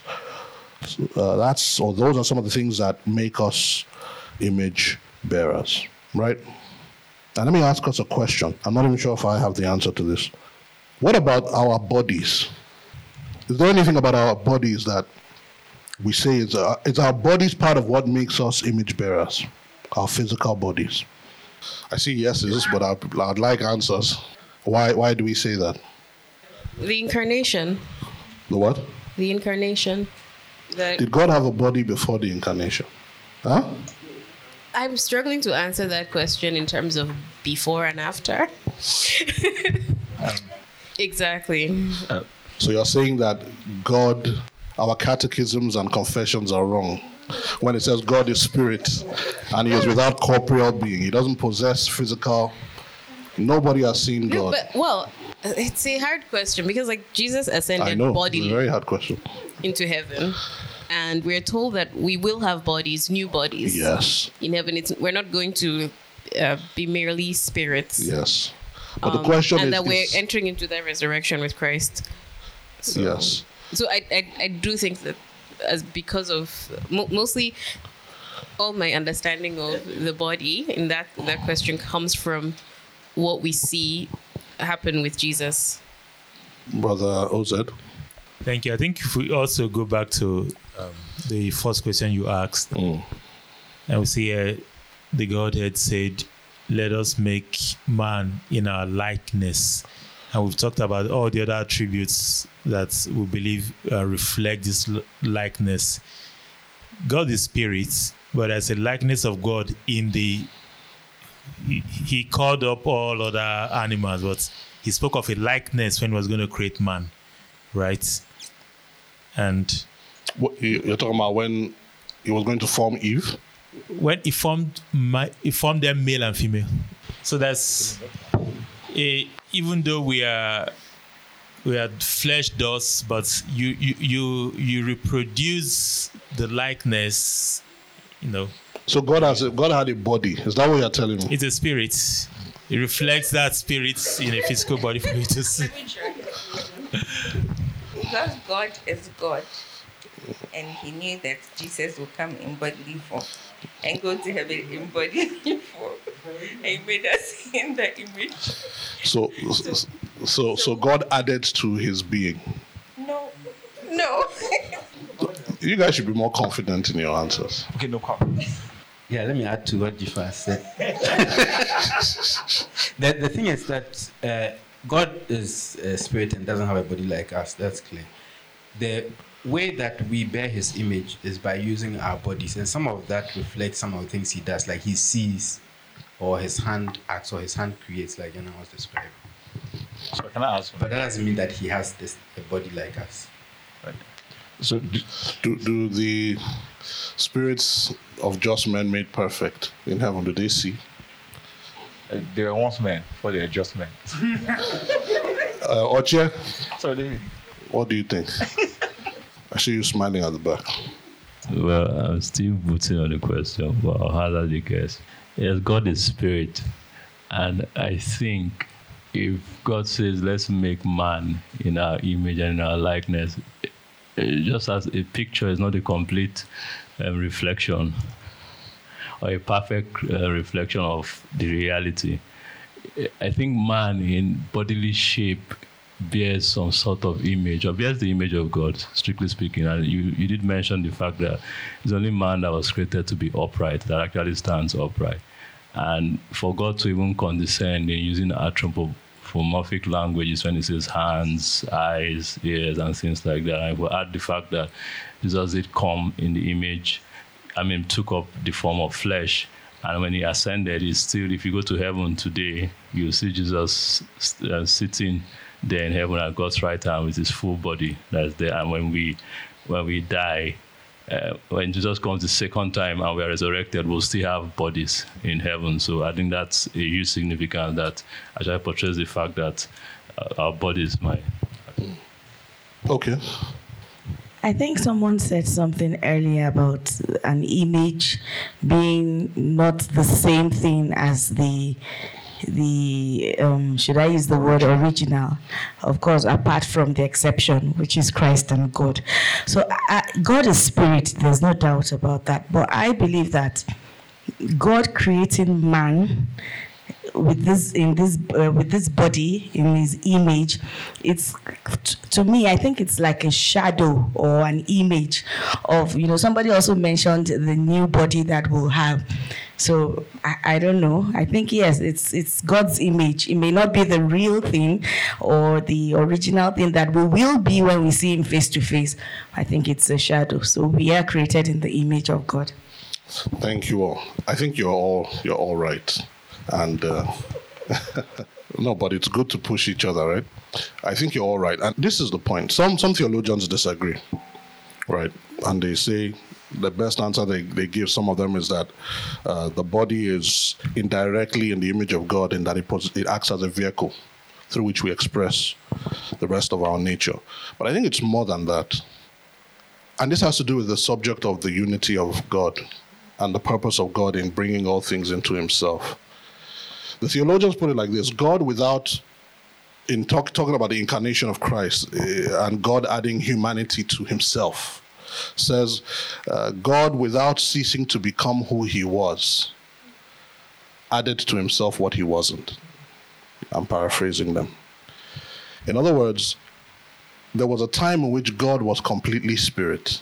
are some of the things that make us image bearers, right? And let me ask us a question. I'm not even sure if I have the answer to this. What about our bodies? Is there anything about our bodies that we say is our bodies part of what makes us image bearers? Our physical bodies. I see yeses, but I'd like answers. Why do we say that? The incarnation. The what? The incarnation. Did God have a body before the incarnation? Huh? I'm struggling to answer that question in terms of before and after. Exactly. So you're saying that God, our catechisms and confessions are wrong when it says God is spirit and he is without corporeal being. He doesn't possess physical. Nobody has seen God. It's a hard question because Jesus ascended It's bodily a very hard question. into heaven. And we're told that we will have bodies, new bodies. Yes. In heaven, we're not going to be merely spirits. Yes. But the question is... And that we're entering into that resurrection with Christ. So, yes. So I do think that because of... mostly all my understanding of the body in that question comes from what we see happen with Jesus. Brother Oz. Thank you. I think if we also go back to the first question you asked, and we see the Godhead said, let us make man in our likeness. And we've talked about all the other attributes that we believe reflect this likeness. God is spirit, but as a likeness of God in the... He called up all other animals, but he spoke of a likeness when he was going to create man, right? And you're talking about when he was going to form Eve? When he formed them male and female. So that's even though we are flesh does, but you reproduce the likeness, So God had a body. Is that what you're telling me? It's a spirit. It reflects that spirit in a physical body for you to see. Because God is God, and he knew that Jesus would come in bodily form and go to heaven in bodily form, and he made us in the image. So God added to his being. No. You guys should be more confident in your answers. Okay, no problem. Yeah, let me add to what Jifa said. The thing is that God is a spirit and doesn't have a body like us. That's clear. The way that we bear his image is by using our bodies, and some of that reflects some of the things he does, like he sees, or his hand acts, or his hand creates, like Yana was describing. So can I ask? But that doesn't mean that he has a body like us. Right. So do the spirits of just men made perfect in heaven, do they see? They were once men, for the adjustment. Oche, Sorry. what do you think? I see you smiling at the back. Well, I'm still putting on the question, but I'll hazard the guess. Yes, God is spirit. And I think if God says, let's make man in our image and in our likeness, just as a picture is not a complete reflection or a perfect reflection of the reality, I think man in bodily shape bears some sort of image, or bears the image of God, strictly speaking. And you did mention the fact that it's only man that was created to be upright, that actually stands upright. And for God to even condescend in using anthropomorphic languages when he says hands, eyes, ears, and things like that, I will add the fact that Jesus did come in the image, took up the form of flesh. And when he ascended, he's still, if you go to heaven today, you'll see Jesus sitting there in heaven at God's right hand with his full body that's there. And when we die, when Jesus comes the second time and we are resurrected, we'll still have bodies in heaven. So I think that's a huge significance that actually portrays the fact that our bodies might. Okay. I think someone said something earlier about an image being not the same thing as the should I use the word original? Of course, apart from the exception, which is Christ and God. So God is spirit, there's no doubt about that. But I believe that God creating man with this body in his image, it's, to me, I think it's like a shadow or an image of, somebody also mentioned the new body that we'll have. So I don't know. I think, yes, it's God's image. It may not be the real thing or the original thing that we will be when we see him face to face. I think it's a shadow. So we are created in the image of God. Thank you all. I think you're all right. And no, but it's good to push each other, right? I think you're all right. And this is the point. Some theologians disagree, right? And they say the best answer they give, some of them, is that the body is indirectly in the image of God, in that it acts as a vehicle through which we express the rest of our nature. But I think it's more than that. And this has to do with the subject of the unity of God and the purpose of God in bringing all things into himself. The theologians put it like this: God talking about the incarnation of Christ and God adding humanity to himself, says God, without ceasing to become who he was, added to himself what he wasn't. I'm paraphrasing them. In other words, there was a time in which God was completely spirit.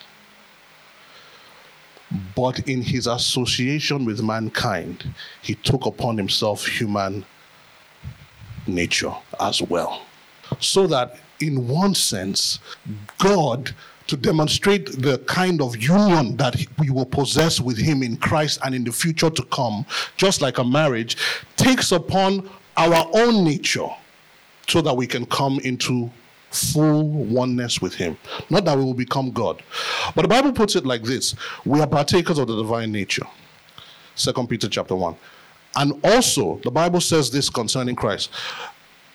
But in his association with mankind, he took upon himself human nature as well. So that in one sense, God, to demonstrate the kind of union that we will possess with him in Christ and in the future to come, just like a marriage, takes upon our own nature so that we can come into full oneness with him. Not that we will become God. But the Bible puts it like this: we are partakers of the divine nature. 2 Peter chapter 1. And also, the Bible says this concerning Christ: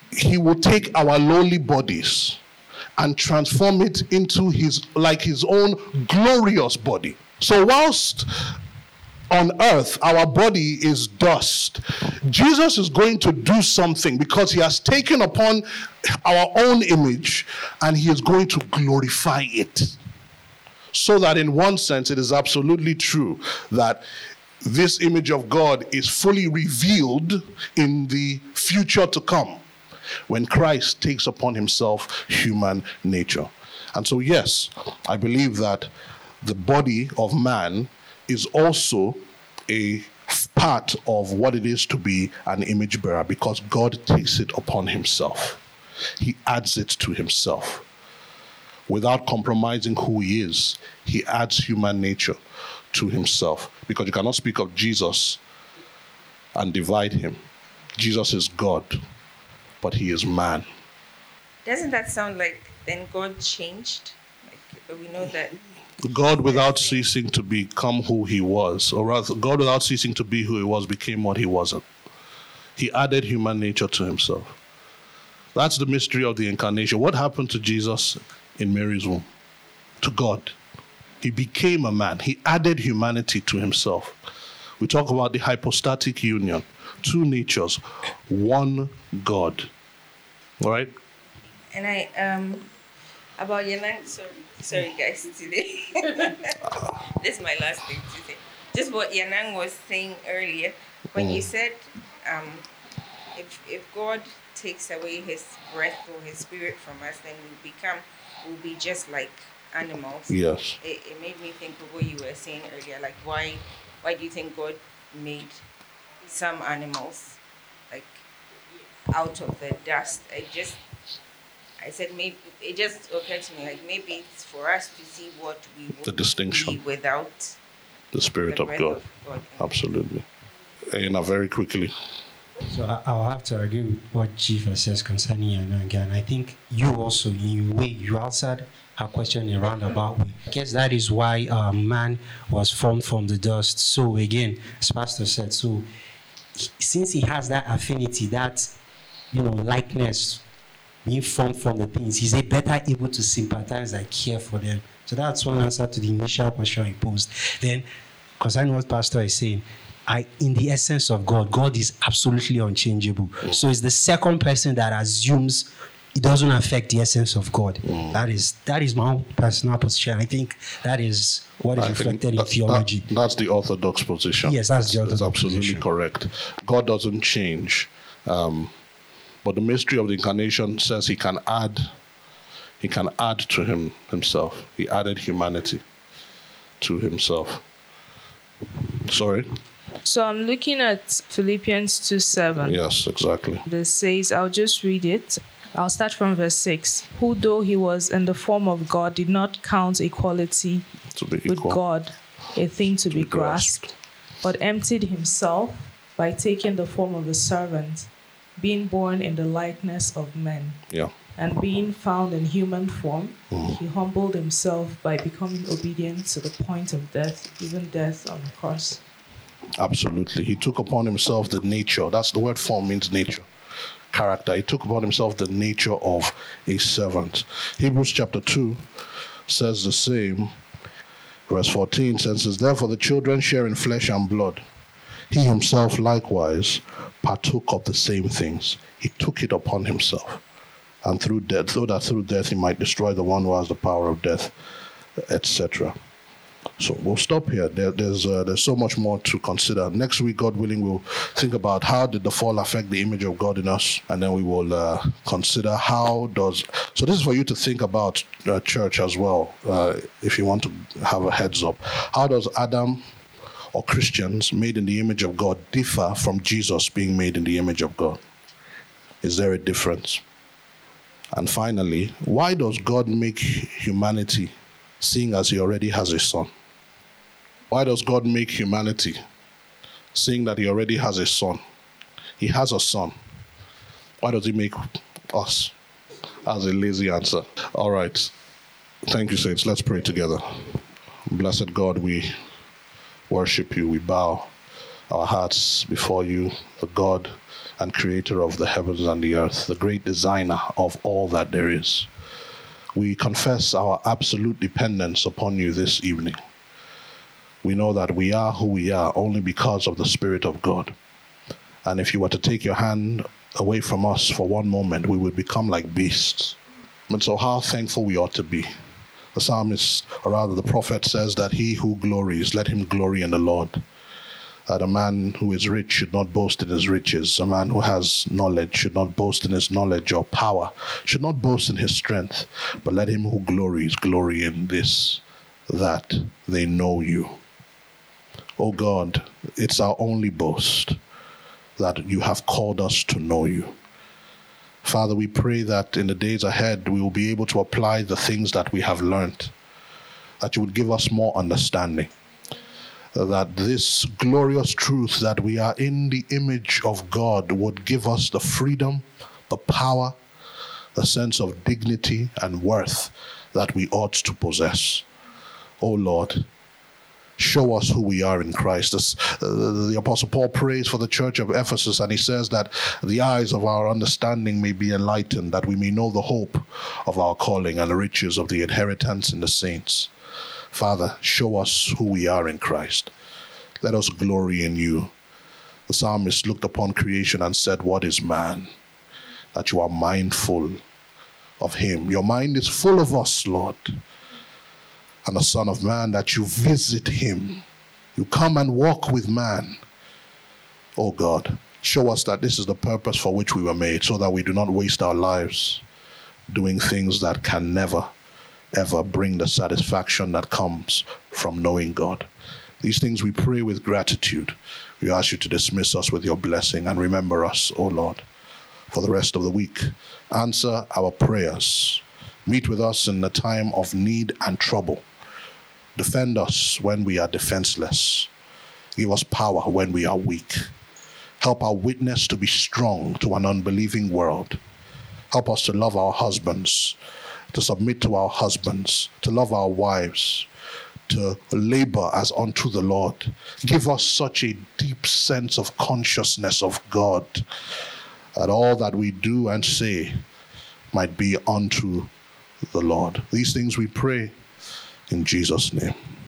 he will take our lowly bodies and transform it into his own glorious body. So whilst on earth our body is dust, Jesus is going to do something because he has taken upon our own image and he is going to glorify it. So that in one sense it is absolutely true that this image of God is fully revealed in the future to come, when Christ takes upon himself human nature. And so, yes, I believe that the body of man is also a part of what it is to be an image bearer, because God takes it upon himself. He adds it to himself. Without compromising who he is, he adds human nature to himself, because you cannot speak of Jesus and divide him. Jesus is God, but he is man. Doesn't that sound like then God changed? Like, we know that God, without ceasing to become who he was, or rather, God without ceasing to be who he was, became what he wasn't. He added human nature to himself. That's the mystery of the incarnation. What happened to Jesus in Mary's womb? To God. He became a man. He added humanity to himself. We talk about the hypostatic union. Two natures, one God. All right? And about Yanan, sorry guys, today. This is my last thing to say. Just what Yanan was saying earlier, when you said, if God takes away his breath or his spirit from us, then we'll be just like animals. Yes. It made me think of what you were saying earlier, like why do you think God made some animals like out of the dust? I said maybe it just occurred to me like maybe it's for us to see what we would the distinction be without the Spirit of God. Absolutely. And very quickly. So I'll have to agree with what Chief says concerning Yana again. I think you also, in a way, you answered her question in a roundabout way. I guess that is why man was formed from the dust. So again, as Pastor said, so since he has that affinity, that likeness, being formed from the things, he's better able to sympathize and care for them. So that's one answer to the initial question he posed. Then, concerning what Pastor is saying, in the essence of God, God is absolutely unchangeable. So it's the second person that assumes it doesn't affect the essence of God. That is my own personal position. I think that is what is reflected in theology. That's the orthodox position. Yes, that's the orthodox absolutely position. Correct. God doesn't change. But the mystery of the incarnation says he can add to himself. He added humanity to himself. Sorry? So I'm looking at Philippians 2:7. Yes, exactly. This says, I'll just read it. I'll start from verse 6. Who, though he was in the form of God, did not count equality with God a thing to be grasped, but emptied himself by taking the form of a servant, being born in the likeness of men. Yeah. And being found in human form, he humbled himself by becoming obedient to the point of death, even death on the cross. Absolutely. He took upon himself the nature. That's the word form means nature. Character. He took upon himself the nature of a servant. Hebrews chapter 2 says the same. Verse 14 says, therefore the children share in flesh and blood. He himself likewise partook of the same things. He took it upon himself. And through death, so that through death he might destroy the one who has the power of death, etc. So we'll stop here. There's so much more to consider. Next week, God willing, we'll think about how did the fall affect the image of God in us, and then we will consider how does. So this is for you to think about church as well, if you want to have a heads up. How does Adam or Christians made in the image of God differ from Jesus being made in the image of God? Is there a difference? And finally, why does God make humanity, seeing as he already has a son? Why does God make humanity, seeing that he already has a son? He has a son. Why does he make us? As a lazy answer. All right. Thank you, saints. Let's pray together. Blessed God, we worship you. We bow our hearts before you, the God and creator of the heavens and the earth, the great designer of all that there is. We confess our absolute dependence upon you this evening. We know that we are who we are only because of the Spirit of God. And if you were to take your hand away from us for one moment, we would become like beasts. And so how thankful we ought to be. The psalmist, or rather the prophet, says that he who glories, let him glory in the Lord. That a man who is rich should not boast in his riches. A man who has knowledge should not boast in his knowledge or power, should not boast in his strength. But let him who glories, glory in this, that they know you. Oh God, it's our only boast that you have called us to know you. Father, we pray that in the days ahead, we will be able to apply the things that we have learned, that you would give us more understanding, that this glorious truth that we are in the image of God would give us the freedom, the power, the sense of dignity and worth that we ought to possess. Oh Lord, show us who we are in Christ. The Apostle Paul prays for the church of Ephesus, and he says that the eyes of our understanding may be enlightened, that we may know the hope of our calling and the riches of the inheritance in the saints. Father, show us who we are in Christ. Let us glory in you. The psalmist looked upon creation and said, what is man? That you are mindful of him. Your mind is full of us, Lord. And the Son of Man, that you visit him. You come and walk with man. Oh God, show us that this is the purpose for which we were made, so that we do not waste our lives doing things that can never, ever bring the satisfaction that comes from knowing God. These things we pray with gratitude. We ask you to dismiss us with your blessing and remember us, O Lord, for the rest of the week. Answer our prayers. Meet with us in the time of need and trouble. Defend us when we are defenseless. Give us power when we are weak. Help our witness to be strong to an unbelieving world. Help us to love our husbands, to submit to our husbands, to love our wives, to labor as unto the Lord. Give us such a deep sense of consciousness of God, that all that we do and say might be unto the Lord. These things we pray in Jesus' name.